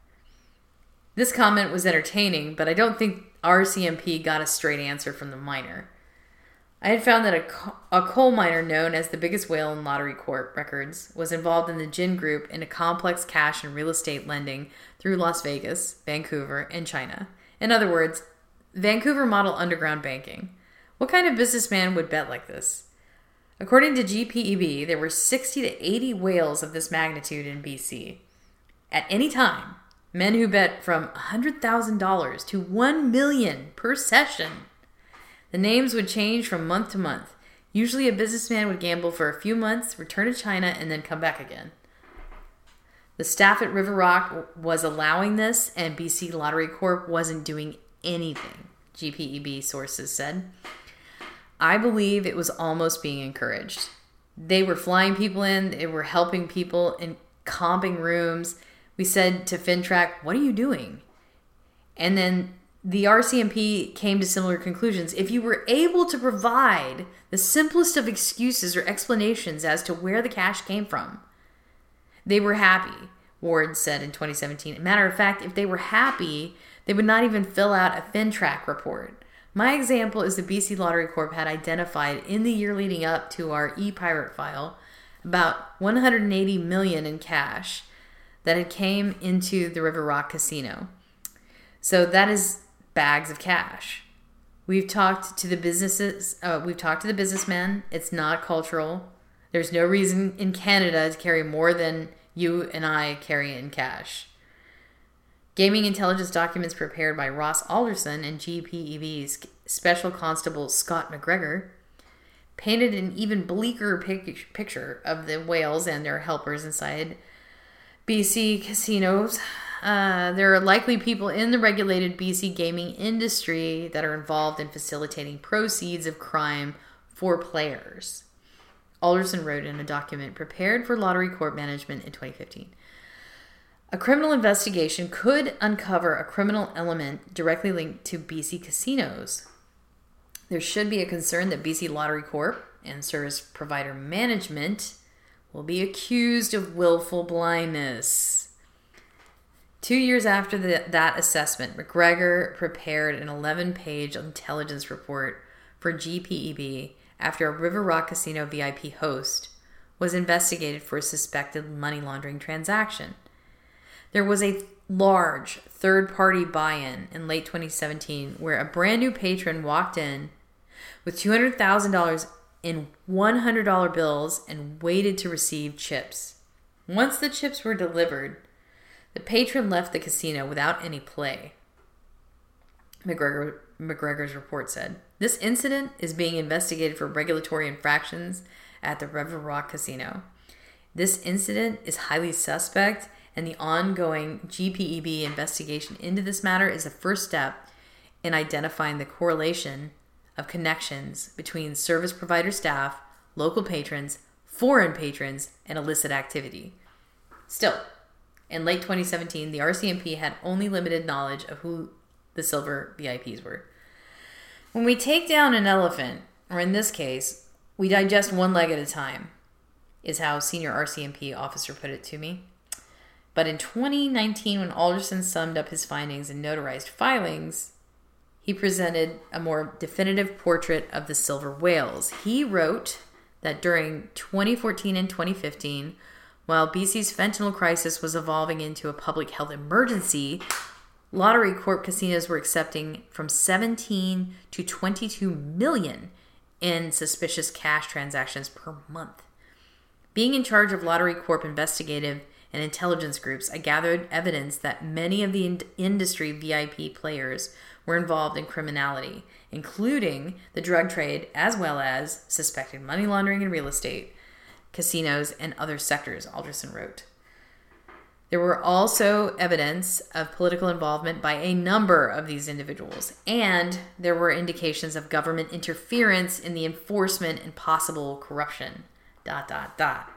This comment was entertaining, but I don't think R C M P got a straight answer from the miner. I had found that a, co- a coal miner known as the biggest whale in Lottery Corp records was involved in the Jin Group in a complex cash and real estate lending through Las Vegas, Vancouver, and China. In other words, Vancouver model underground banking. What kind of businessman would bet like this? According to G P E B, there were sixty to eighty whales of this magnitude in B C. At any time, men who bet from one hundred thousand dollars to one million dollars per session. The names would change from month to month. Usually a businessman would gamble for a few months, return to China, and then come back again. The staff at River Rock was allowing this, and B C Lottery Corp wasn't doing anything, G P E B sources said. I believe it was almost being encouraged. They were flying people in, they were helping people in comping rooms. We said to FinTrack, what are you doing? And then the R C M P came to similar conclusions. If you were able to provide the simplest of excuses or explanations as to where the cash came from, they were happy, Ward said in twenty seventeen. Matter of fact, if they were happy, they would not even fill out a FinTrack report. My example is the B C Lottery Corp had identified in the year leading up to our e-pirate file about one hundred eighty million dollars in cash that had came into the River Rock Casino. So that is bags of cash. We've talked to the businesses, uh, we've talked to the businessmen. It's not cultural. There's no reason in Canada to carry more than you and I carry in cash. Gaming intelligence documents prepared by Ross Alderson and G P E B's Special Constable Scott McGregor painted an even bleaker pic- picture of the whales and their helpers inside B C casinos. Uh, there are likely people in the regulated B C gaming industry that are involved in facilitating proceeds of crime for players. Alderson wrote in a document prepared for Lottery Corp management in twenty fifteen. A criminal investigation could uncover a criminal element directly linked to B C casinos. There should be a concern that B C Lottery Corp and service provider management will be accused of willful blindness. Two years after the, that assessment, McGregor prepared an eleven-page intelligence report for G P E B after a River Rock Casino V I P host was investigated for a suspected money laundering transaction. There was a large third-party buy-in in late twenty seventeen where a brand new patron walked in with two hundred thousand dollars in one hundred dollar bills and waited to receive chips. Once the chips were delivered, the patron left the casino without any play. McGregor, McGregor's report said, "This incident is being investigated for regulatory infractions at the River Rock Casino. This incident is highly suspect, and the ongoing G P E B investigation into this matter is the first step in identifying the correlation of connections between service provider staff, local patrons, foreign patrons, and illicit activity." Still, in late twenty seventeen, the R C M P had only limited knowledge of who the silver V I Ps were. When we take down an elephant, or in this case, we digest one leg at a time, is how a senior R C M P officer put it to me. But in twenty nineteen, when Alderson summed up his findings and notarized filings, he presented a more definitive portrait of the silver whales. He wrote that during twenty fourteen and twenty fifteen, while B C's fentanyl crisis was evolving into a public health emergency, Lottery Corp casinos were accepting from seventeen to twenty-two million in suspicious cash transactions per month. Being in charge of Lottery Corp investigative and intelligence groups, I gathered evidence that many of the in- industry V I P players were involved in criminality, including the drug trade, as well as suspected money laundering in real estate, casinos, and other sectors, Alderson wrote. There were also evidence of political involvement by a number of these individuals, and there were indications of government interference in the enforcement and possible corruption. Dot, dot, dot.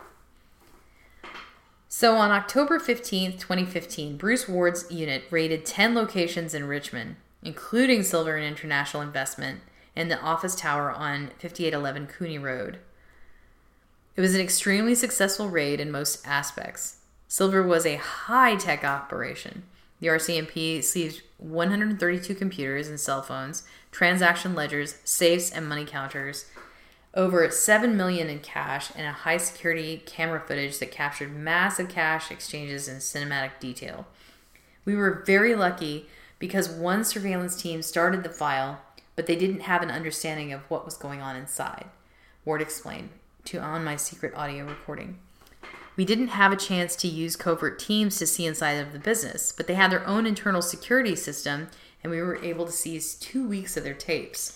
So on October fifteenth, twenty fifteen, Bruce Ward's unit raided ten locations in Richmond, including Silver and International Investment and the office tower on fifty-eight eleven Cooney Road. It was an extremely successful raid in most aspects. Silver was a high-tech operation. The R C M P seized one hundred thirty-two computers and cell phones, transaction ledgers, safes, and money counters, over seven million dollars in cash, and a high-security camera footage that captured massive cash exchanges in cinematic detail. We were very lucky because one surveillance team started the file, but they didn't have an understanding of what was going on inside, Ward explained to On My Secret audio recording. We didn't have a chance to use covert teams to see inside of the business, but they had their own internal security system, and we were able to seize two weeks of their tapes.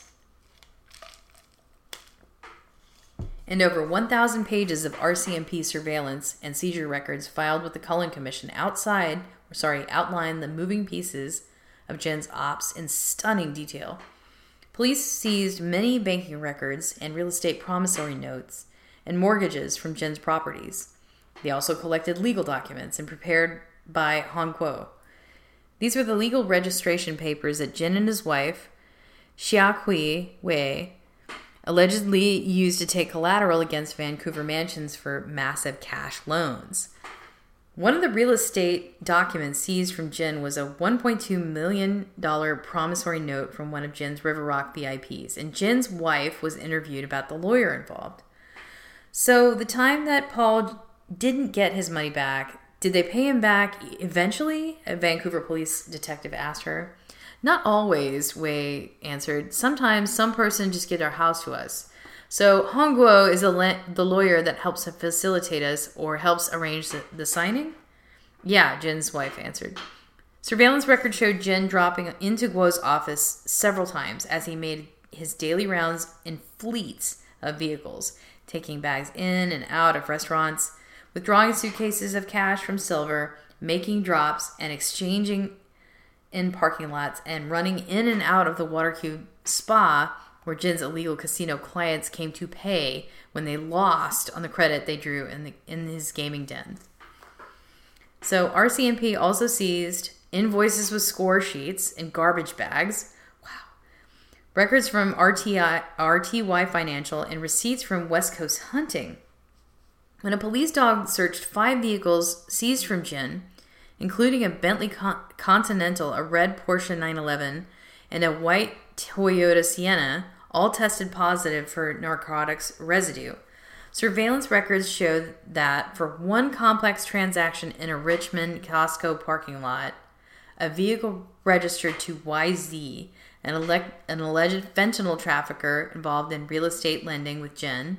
And over one thousand pages of R C M P surveillance and seizure records filed with the Cullen Commission outside, or sorry, outline the moving pieces of Jen's ops in stunning detail. Police seized many banking records and real estate promissory notes and mortgages from Jen's properties. They also collected legal documents and prepared by Hong Kuo. These were the legal registration papers that Jin and his wife, Xia Kui Wei, allegedly used to take collateral against Vancouver mansions for massive cash loans. One of the real estate documents seized from Jin was a one point two million dollars promissory note from one of Jin's River Rock V I Ps, and Jin's wife was interviewed about the lawyer involved. So the time that Paul didn't get his money back, did they pay him back eventually? A Vancouver police detective asked her. Not always, Wei answered. Sometimes some person just gives our house to us. So Hong Guo is a la- the lawyer that helps facilitate us or helps arrange the, the signing? Yeah, Jin's wife answered. Surveillance records showed Jin dropping into Guo's office several times as he made his daily rounds in fleets of vehicles, taking bags in and out of restaurants, withdrawing suitcases of cash from Silver, making drops, and exchanging in parking lots, and running in and out of the Watercube Spa, where Jin's illegal casino clients came to pay when they lost on the credit they drew in, the, in his gaming den. So R C M P also seized invoices with score sheets and garbage bags. Wow. Records from R T I, R T Y Financial and receipts from West Coast Hunting. When a police dog searched five vehicles seized from Jin, including a Bentley Con- Continental, a red Porsche nine eleven, and a white Toyota Sienna, all tested positive for narcotics residue. Surveillance records showed that for one complex transaction in a Richmond Costco parking lot, a vehicle registered to Y Z, an, elect- an alleged fentanyl trafficker involved in real estate lending with Jin,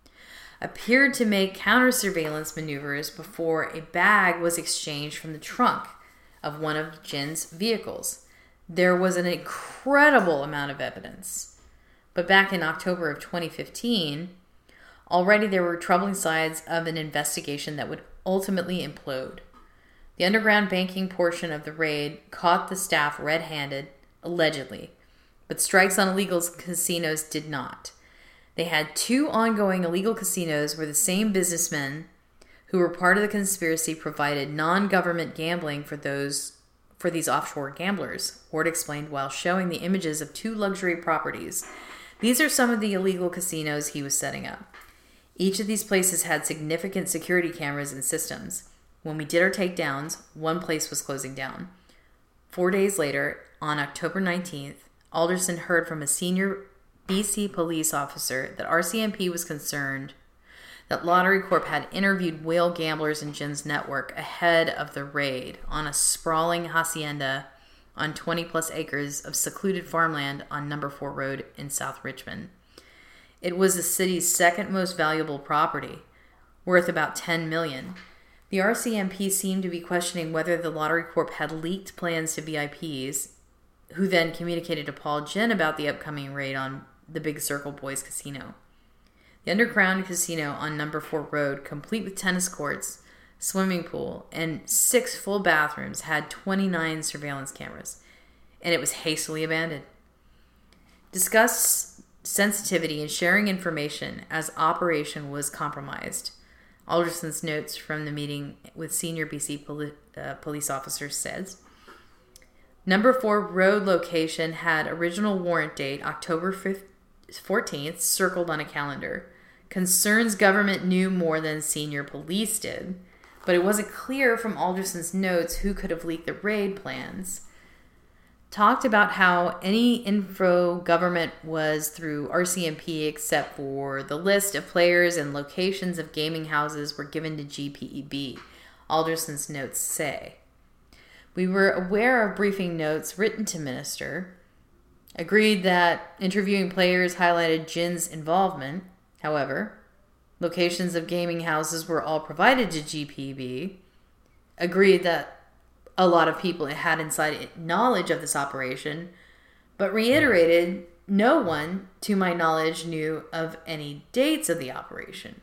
appeared to make counter-surveillance maneuvers before a bag was exchanged from the trunk of one of Jin's vehicles. There was an incredible amount of evidence. But back in October of twenty fifteen, already there were troubling signs of an investigation that would ultimately implode. The underground banking portion of the raid caught the staff red-handed, allegedly, but strikes on illegal casinos did not. They had two ongoing illegal casinos where the same businessmen who were part of the conspiracy provided non-government gambling for those for these offshore gamblers, Ward explained while showing the images of two luxury properties. These are some of the illegal casinos he was setting up. Each of these places had significant security cameras and systems. When we did our takedowns, one place was closing down. Four days later, on October nineteenth, Alderson heard from a senior B C police officer that R C M P was concerned that Lottery Corp had interviewed whale gamblers in Jin's network ahead of the raid on a sprawling hacienda on twenty plus acres of secluded farmland on Number four Road in South Richmond. It was the city's second most valuable property, worth about ten million dollars. The R C M P seemed to be questioning whether the Lottery Corp had leaked plans to V I Ps, who then communicated to Paul Jin about the upcoming raid on the Big Circle Boys Casino. The underground casino on Number four Road, complete with tennis courts, swimming pool, and six full bathrooms, had twenty-nine surveillance cameras, and it was hastily abandoned. Discussed sensitivity in sharing information as operation was compromised. Alderson's notes from the meeting with senior B C poli- uh, police officers says, Number four Road location had original warrant date October fourteenth circled on a calendar. Concerns government knew more than senior police did, but it wasn't clear from Alderson's notes who could have leaked the raid plans. Talked about how any info government was through R C M P except for the list of players and locations of gaming houses were given to G P E B, Alderson's notes say. We were aware of briefing notes written to Minister, agreed that interviewing players highlighted Jin's involvement. However, locations of gaming houses were all provided to G P E B, agreed that a lot of people had inside knowledge of this operation, but reiterated no one, to my knowledge, knew of any dates of the operation.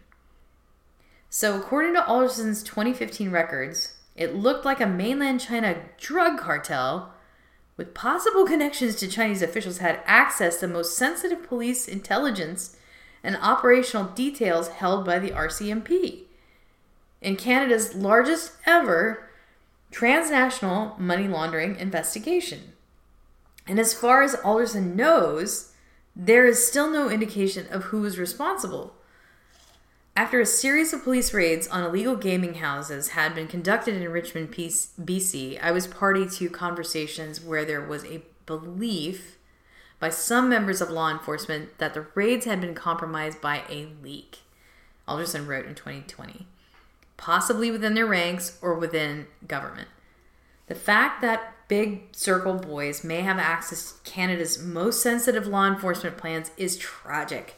So according to Alderson's twenty fifteen records, it looked like a mainland China drug cartel with possible connections to Chinese officials had access to the most sensitive police intelligence and operational details held by the R C M P in Canada's largest ever transnational money laundering investigation. And as far as Alderson knows, there is still no indication of who was responsible. After a series of police raids on illegal gaming houses had been conducted in Richmond, B C, I was party to conversations where there was a belief by some members of law enforcement that the raids had been compromised by a leak, Alderson wrote in twenty twenty, possibly within their ranks or within government. The fact that Big Circle Boys may have access to Canada's most sensitive law enforcement plans is tragic.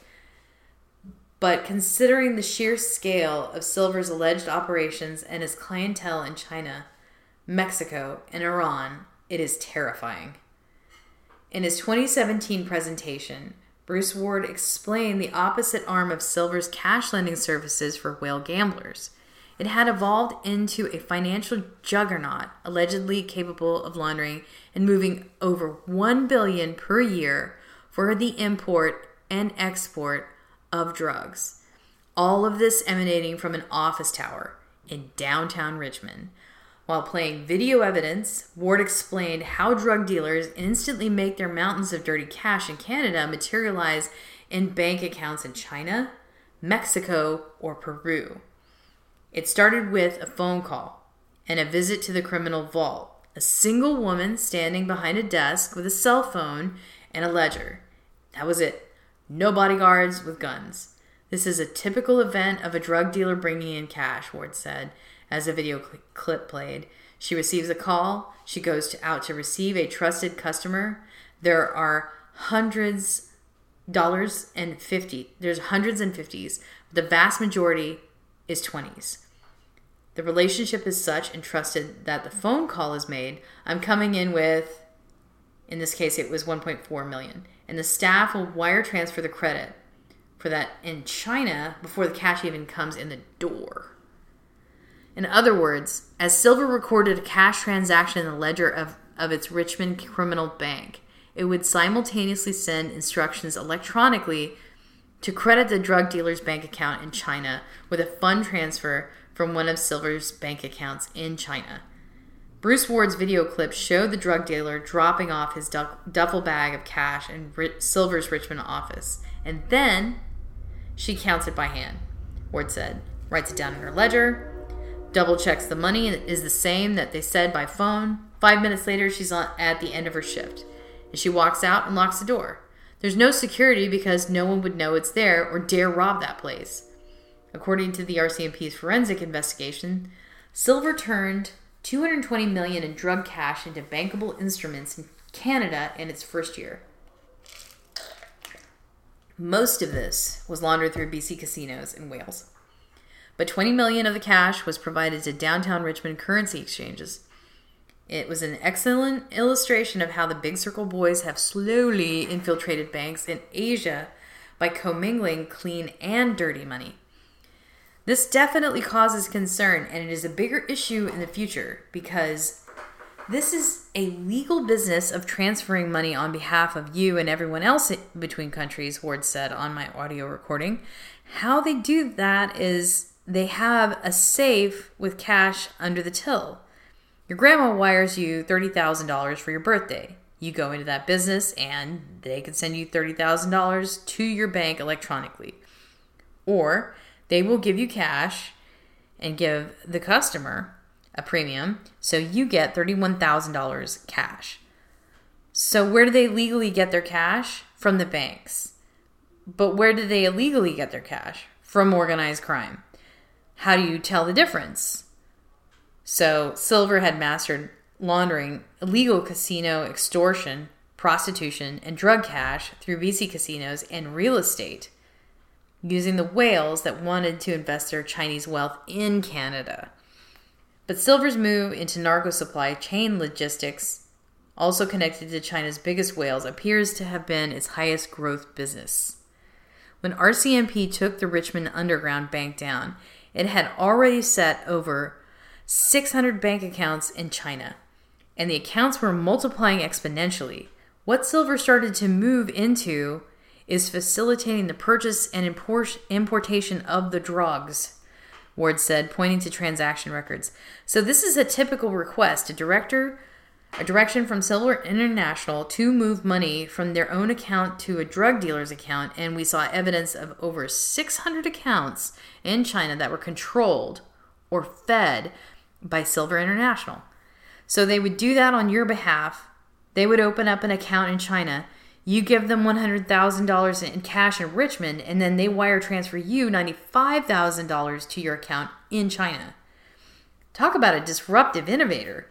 But considering the sheer scale of Silver's alleged operations and his clientele in China, Mexico, and Iran, it is terrifying. In his twenty seventeen presentation, Bruce Ward explained the opposite arm of Silver's cash lending services for whale gamblers. It had evolved into a financial juggernaut, allegedly capable of laundering and moving over one billion dollars per year for the import and export of drugs. All of this emanating from an office tower in downtown Richmond. While playing video evidence, Ward explained how drug dealers instantly make their mountains of dirty cash in Canada materialize in bank accounts in China, Mexico, or Peru. It started with a phone call and a visit to the criminal vault. A single woman standing behind a desk with a cell phone and a ledger. That was it. No bodyguards with guns. This is a typical event of a drug dealer bringing in cash, Ward said, as a video cl- clip played. She receives a call. She goes to, out to receive a trusted customer. There are hundreds dollars and fifty. There's hundreds and fifties. The vast majority is twenties. The relationship is such and trusted that the phone call is made. I'm coming in with, in this case, it was one point four million dollars. And the staff will wire transfer the credit for that in China before the cash even comes in the door. In other words, as Silver recorded a cash transaction in the ledger of, of its Richmond criminal bank, it would simultaneously send instructions electronically to credit the drug dealer's bank account in China with a fund transfer from one of Silver's bank accounts in China. Bruce Ward's video clip showed the drug dealer dropping off his duffel bag of cash in Silver's Richmond office. And then she counts it by hand, Ward said. Writes it down in her ledger, double checks the money is the same that they said by phone. Five minutes later, she's at the end of her shift. And she walks out and locks the door. There's no security because no one would know it's there or dare rob that place. According to the R C M P's forensic investigation, Silver turned two hundred twenty million dollars in drug cash into bankable instruments in Canada in its first year. Most of this was laundered through B C casinos in Wales. But twenty million dollars of the cash was provided to downtown Richmond currency exchanges. It was an excellent illustration of how the Big Circle boys have slowly infiltrated banks in Asia by commingling clean and dirty money. This definitely causes concern, and it is a bigger issue in the future because this is a legal business of transferring money on behalf of you and everyone else between countries, Ward said on my audio recording. How they do that is they have a safe with cash under the till. Your grandma wires you thirty thousand dollars for your birthday. You go into that business and they can send you thirty thousand dollars to your bank electronically. Or they will give you cash and give the customer a premium, so you get thirty-one thousand dollars cash. So where do they legally get their cash? From the banks. But where do they illegally get their cash? From organized crime. How do you tell the difference? So Silver had mastered laundering illegal casino extortion, prostitution, and drug cash through V C casinos and real estate, using the whales that wanted to invest their Chinese wealth in Canada. But Silver's move into narco supply chain logistics, also connected to China's biggest whales, appears to have been its highest growth business. When R C M P took the Richmond Underground Bank down, it had already set over six hundred bank accounts in China, and the accounts were multiplying exponentially. What Silver started to move into is facilitating the purchase and import- importation of the drugs, Ward said, pointing to transaction records. So this is a typical request, a director, a direction from Silver International to move money from their own account to a drug dealer's account, and we saw evidence of over six hundred accounts in China that were controlled or fed by Silver International. So they would do that on your behalf. They would open up an account in China. You give them one hundred thousand dollars in cash in Richmond, and then they wire transfer you ninety-five thousand dollars to your account in China. Talk about a disruptive innovator.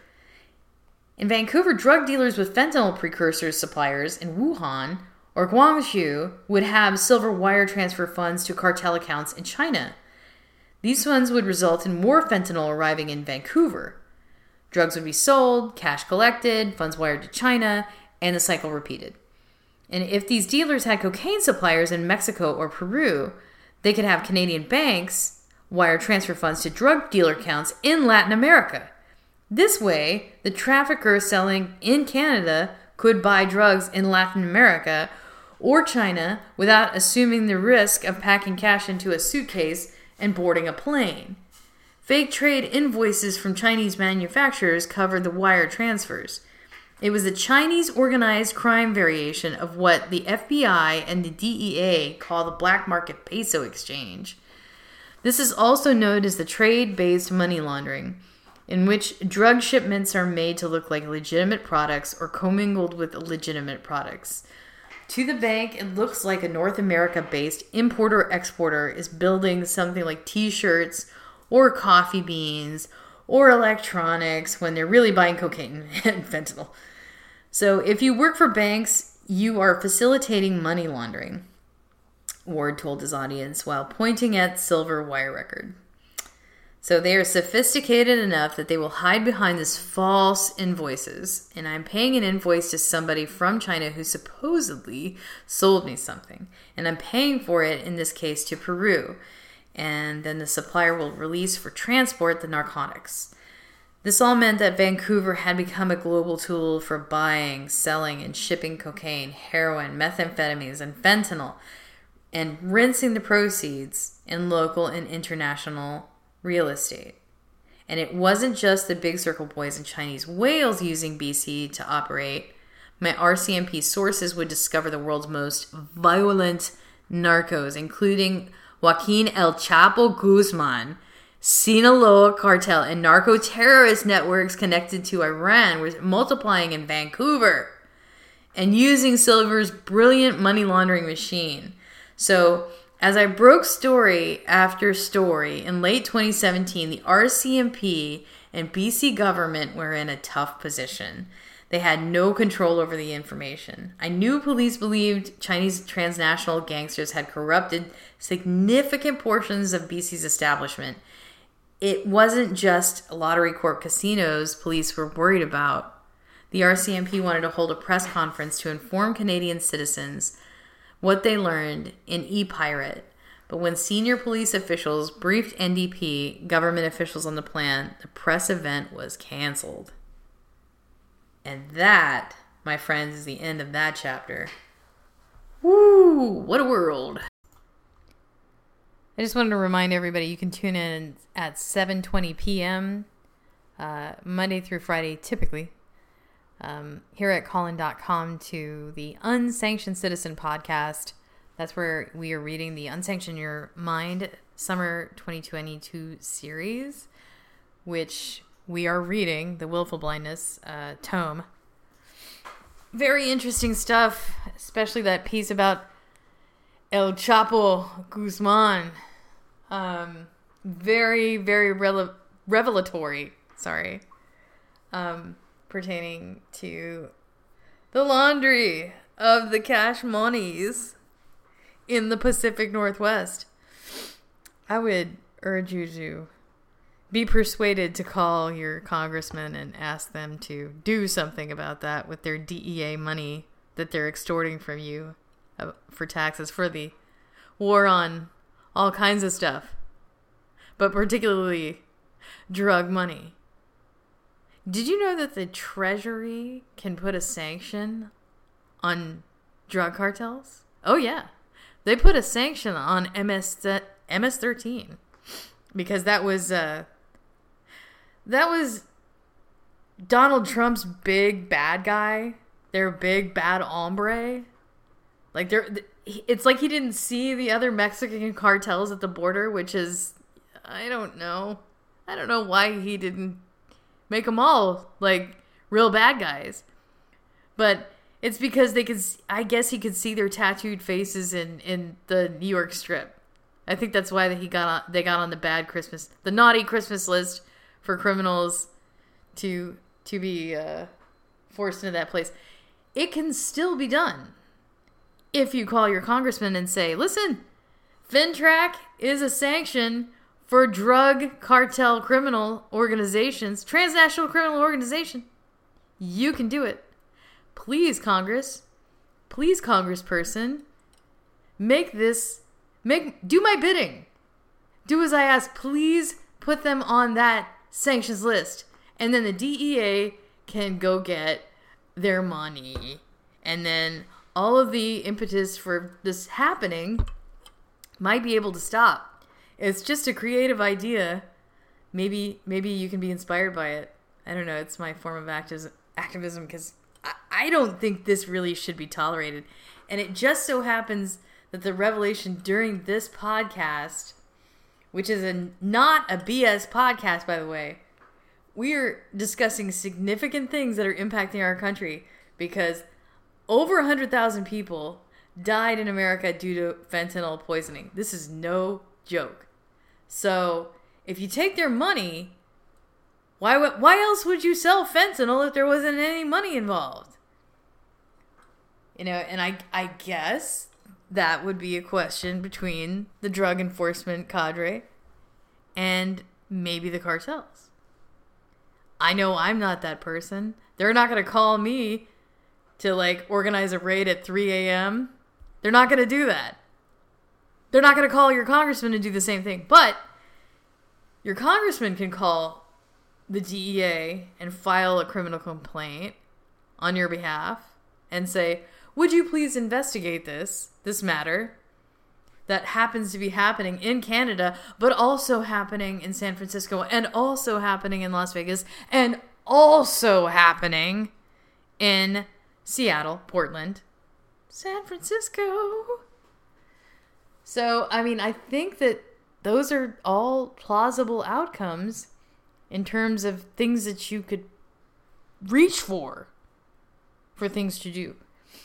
In Vancouver, drug dealers with fentanyl precursors suppliers in Wuhan or Guangzhou would have Silver wire transfer funds to cartel accounts in China. These funds would result in more fentanyl arriving in Vancouver. Drugs would be sold, cash collected, funds wired to China, and the cycle repeated. And if these dealers had cocaine suppliers in Mexico or Peru, they could have Canadian banks wire transfer funds to drug dealer accounts in Latin America. This way, the trafficker selling in Canada could buy drugs in Latin America or China without assuming the risk of packing cash into a suitcase and boarding a plane. Fake trade invoices from Chinese manufacturers covered the wire transfers. It was a Chinese organized crime variation of what the F B I and the D E A call the black market peso exchange. This is also known as the trade-based money laundering, in which drug shipments are made to look like legitimate products or commingled with legitimate products. To the bank, it looks like a North America-based importer-exporter is building something like t-shirts or coffee beans or electronics when they're really buying cocaine and fentanyl. So if you work for banks, you are facilitating money laundering, Ward told his audience while pointing at Silver wire record. So they are sophisticated enough that they will hide behind this false invoices. And I'm paying an invoice to somebody from China who supposedly sold me something. And I'm paying for it, in this case, to Peru. And then the supplier will release for transport the narcotics. This all meant that Vancouver had become a global tool for buying, selling, and shipping cocaine, heroin, methamphetamines, and fentanyl, and rinsing the proceeds in local and international real estate. And it wasn't just the Big Circle Boys and Chinese whales using B C to operate. My R C M P sources would discover the world's most violent narcos, including Joaquin El Chapo Guzman, Sinaloa cartel, and narco-terrorist networks connected to Iran were multiplying in Vancouver and using Silver's brilliant money laundering machine. So, as I broke story after story, in late twenty seventeen, the R C M P and B C government were in a tough position. They had no control over the information. I knew police believed Chinese transnational gangsters had corrupted significant portions of B C's establishment. It wasn't just Lottery Corp casinos police were worried about. The R C M P wanted to hold a press conference to inform Canadian citizens what they learned in ePirate. But when senior police officials briefed N D P government officials on the plan, the press event was canceled. And that, my friends, is the end of that chapter. Woo! What a world. I just wanted to remind everybody you can tune in at seven twenty p.m. Uh, Monday through Friday, typically, um, here at Callin dot com to the Unsanctioned Citizen podcast. That's where we are reading the Unsanctioned Your Mind Summer twenty twenty-two series, which we are reading, the Willful Blindness uh, tome. Very interesting stuff, especially that piece about El Chapo Guzman. Um, very, very rele- revelatory, sorry, um, pertaining to the laundry of the cash monies in the Pacific Northwest. I would urge you to be persuaded to call your congressman and ask them to do something about that with their D E A money that they're extorting from you for taxes for the war on all kinds of stuff, but particularly drug money. Did you know that the Treasury can put a sanction on drug cartels? Oh yeah. They put a sanction on M S thirteen because that was uh, that was Donald Trump's big bad guy, their big bad hombre. Like they're, it's like he didn't see the other Mexican cartels at the border, which is, I don't know, I don't know why he didn't make them all like real bad guys, but it's because they could, I guess he could see their tattooed faces in, in the New York Strip. I think that's why he got on, they got on the bad Christmas, the naughty Christmas list for criminals to to be uh, forced into that place. It can still be done if you call your congressman and say, listen, FinTrack is a sanction for drug cartel criminal organizations, transnational criminal organization. You can do it. Please, Congress, please, Congressperson, make this, make, do my bidding. Do as I ask. Please put them on that sanctions list. And then the D E A can go get their money. And then all of the impetus for this happening might be able to stop. It's just a creative idea. Maybe, maybe you can be inspired by it. I don't know. It's my form of activism, activism because I don't think this really should be tolerated. And it just so happens that the revelation during this podcast which is a not a B S podcast, by the way. We are discussing significant things that are impacting our country because over one hundred thousand people died in America due to fentanyl poisoning. This is no joke. So if you take their money, why why else would you sell fentanyl if there wasn't any money involved? You know, and I I guess that would be a question between the drug enforcement cadre and maybe the cartels. I know I'm not that person. They're not going to call me to, like, organize a raid at three a.m. They're not going to do that. They're not going to call your congressman to do the same thing. But your congressman can call the D E A and file a criminal complaint on your behalf and say, would you please investigate this, this matter that happens to be happening in Canada, but also happening in San Francisco and also happening in Las Vegas and also happening in Seattle, Portland, San Francisco. So, I mean, I think that those are all plausible outcomes in terms of things that you could reach for, for things to do.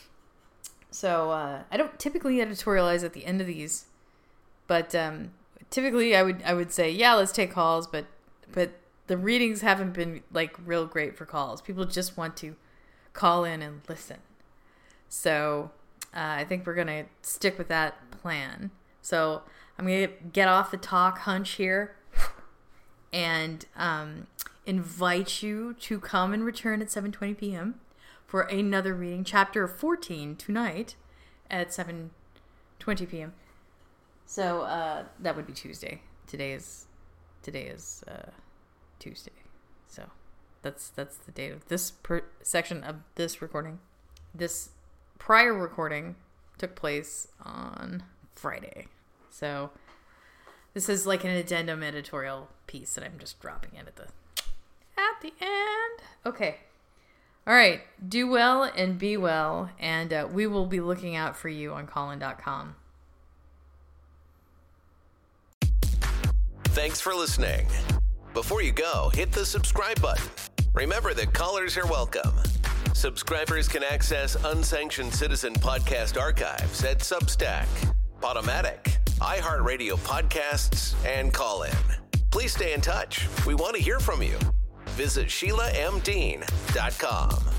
So, uh, I don't typically editorialize at the end of these, but um, typically I would I would say, yeah, let's take calls, but but the readings haven't been, like, real great for calls. People just want to call in and listen. So, uh, I think we're going to stick with that plan. So, I'm going to get off the talk hunch here and um, invite you to come and return at seven twenty p.m. for another reading, chapter fourteen, tonight at seven twenty p.m. So uh, that would be Tuesday. Today is today is uh, Tuesday. So that's that's the date of this per- section of this recording. This prior recording took place on Friday. So this is like an addendum editorial piece that I'm just dropping in at the at the end. Okay. All right, do well and be well, and uh, we will be looking out for you on Callin dot com.
Thanks for listening. Before you go, hit the subscribe button. Remember that callers are welcome. Subscribers can access Unsanctioned Citizen podcast archives at Substack, Podomatic, iHeartRadio podcasts, and Callin. Please stay in touch. We want to hear from you. Visit Sheila M Dean dot com.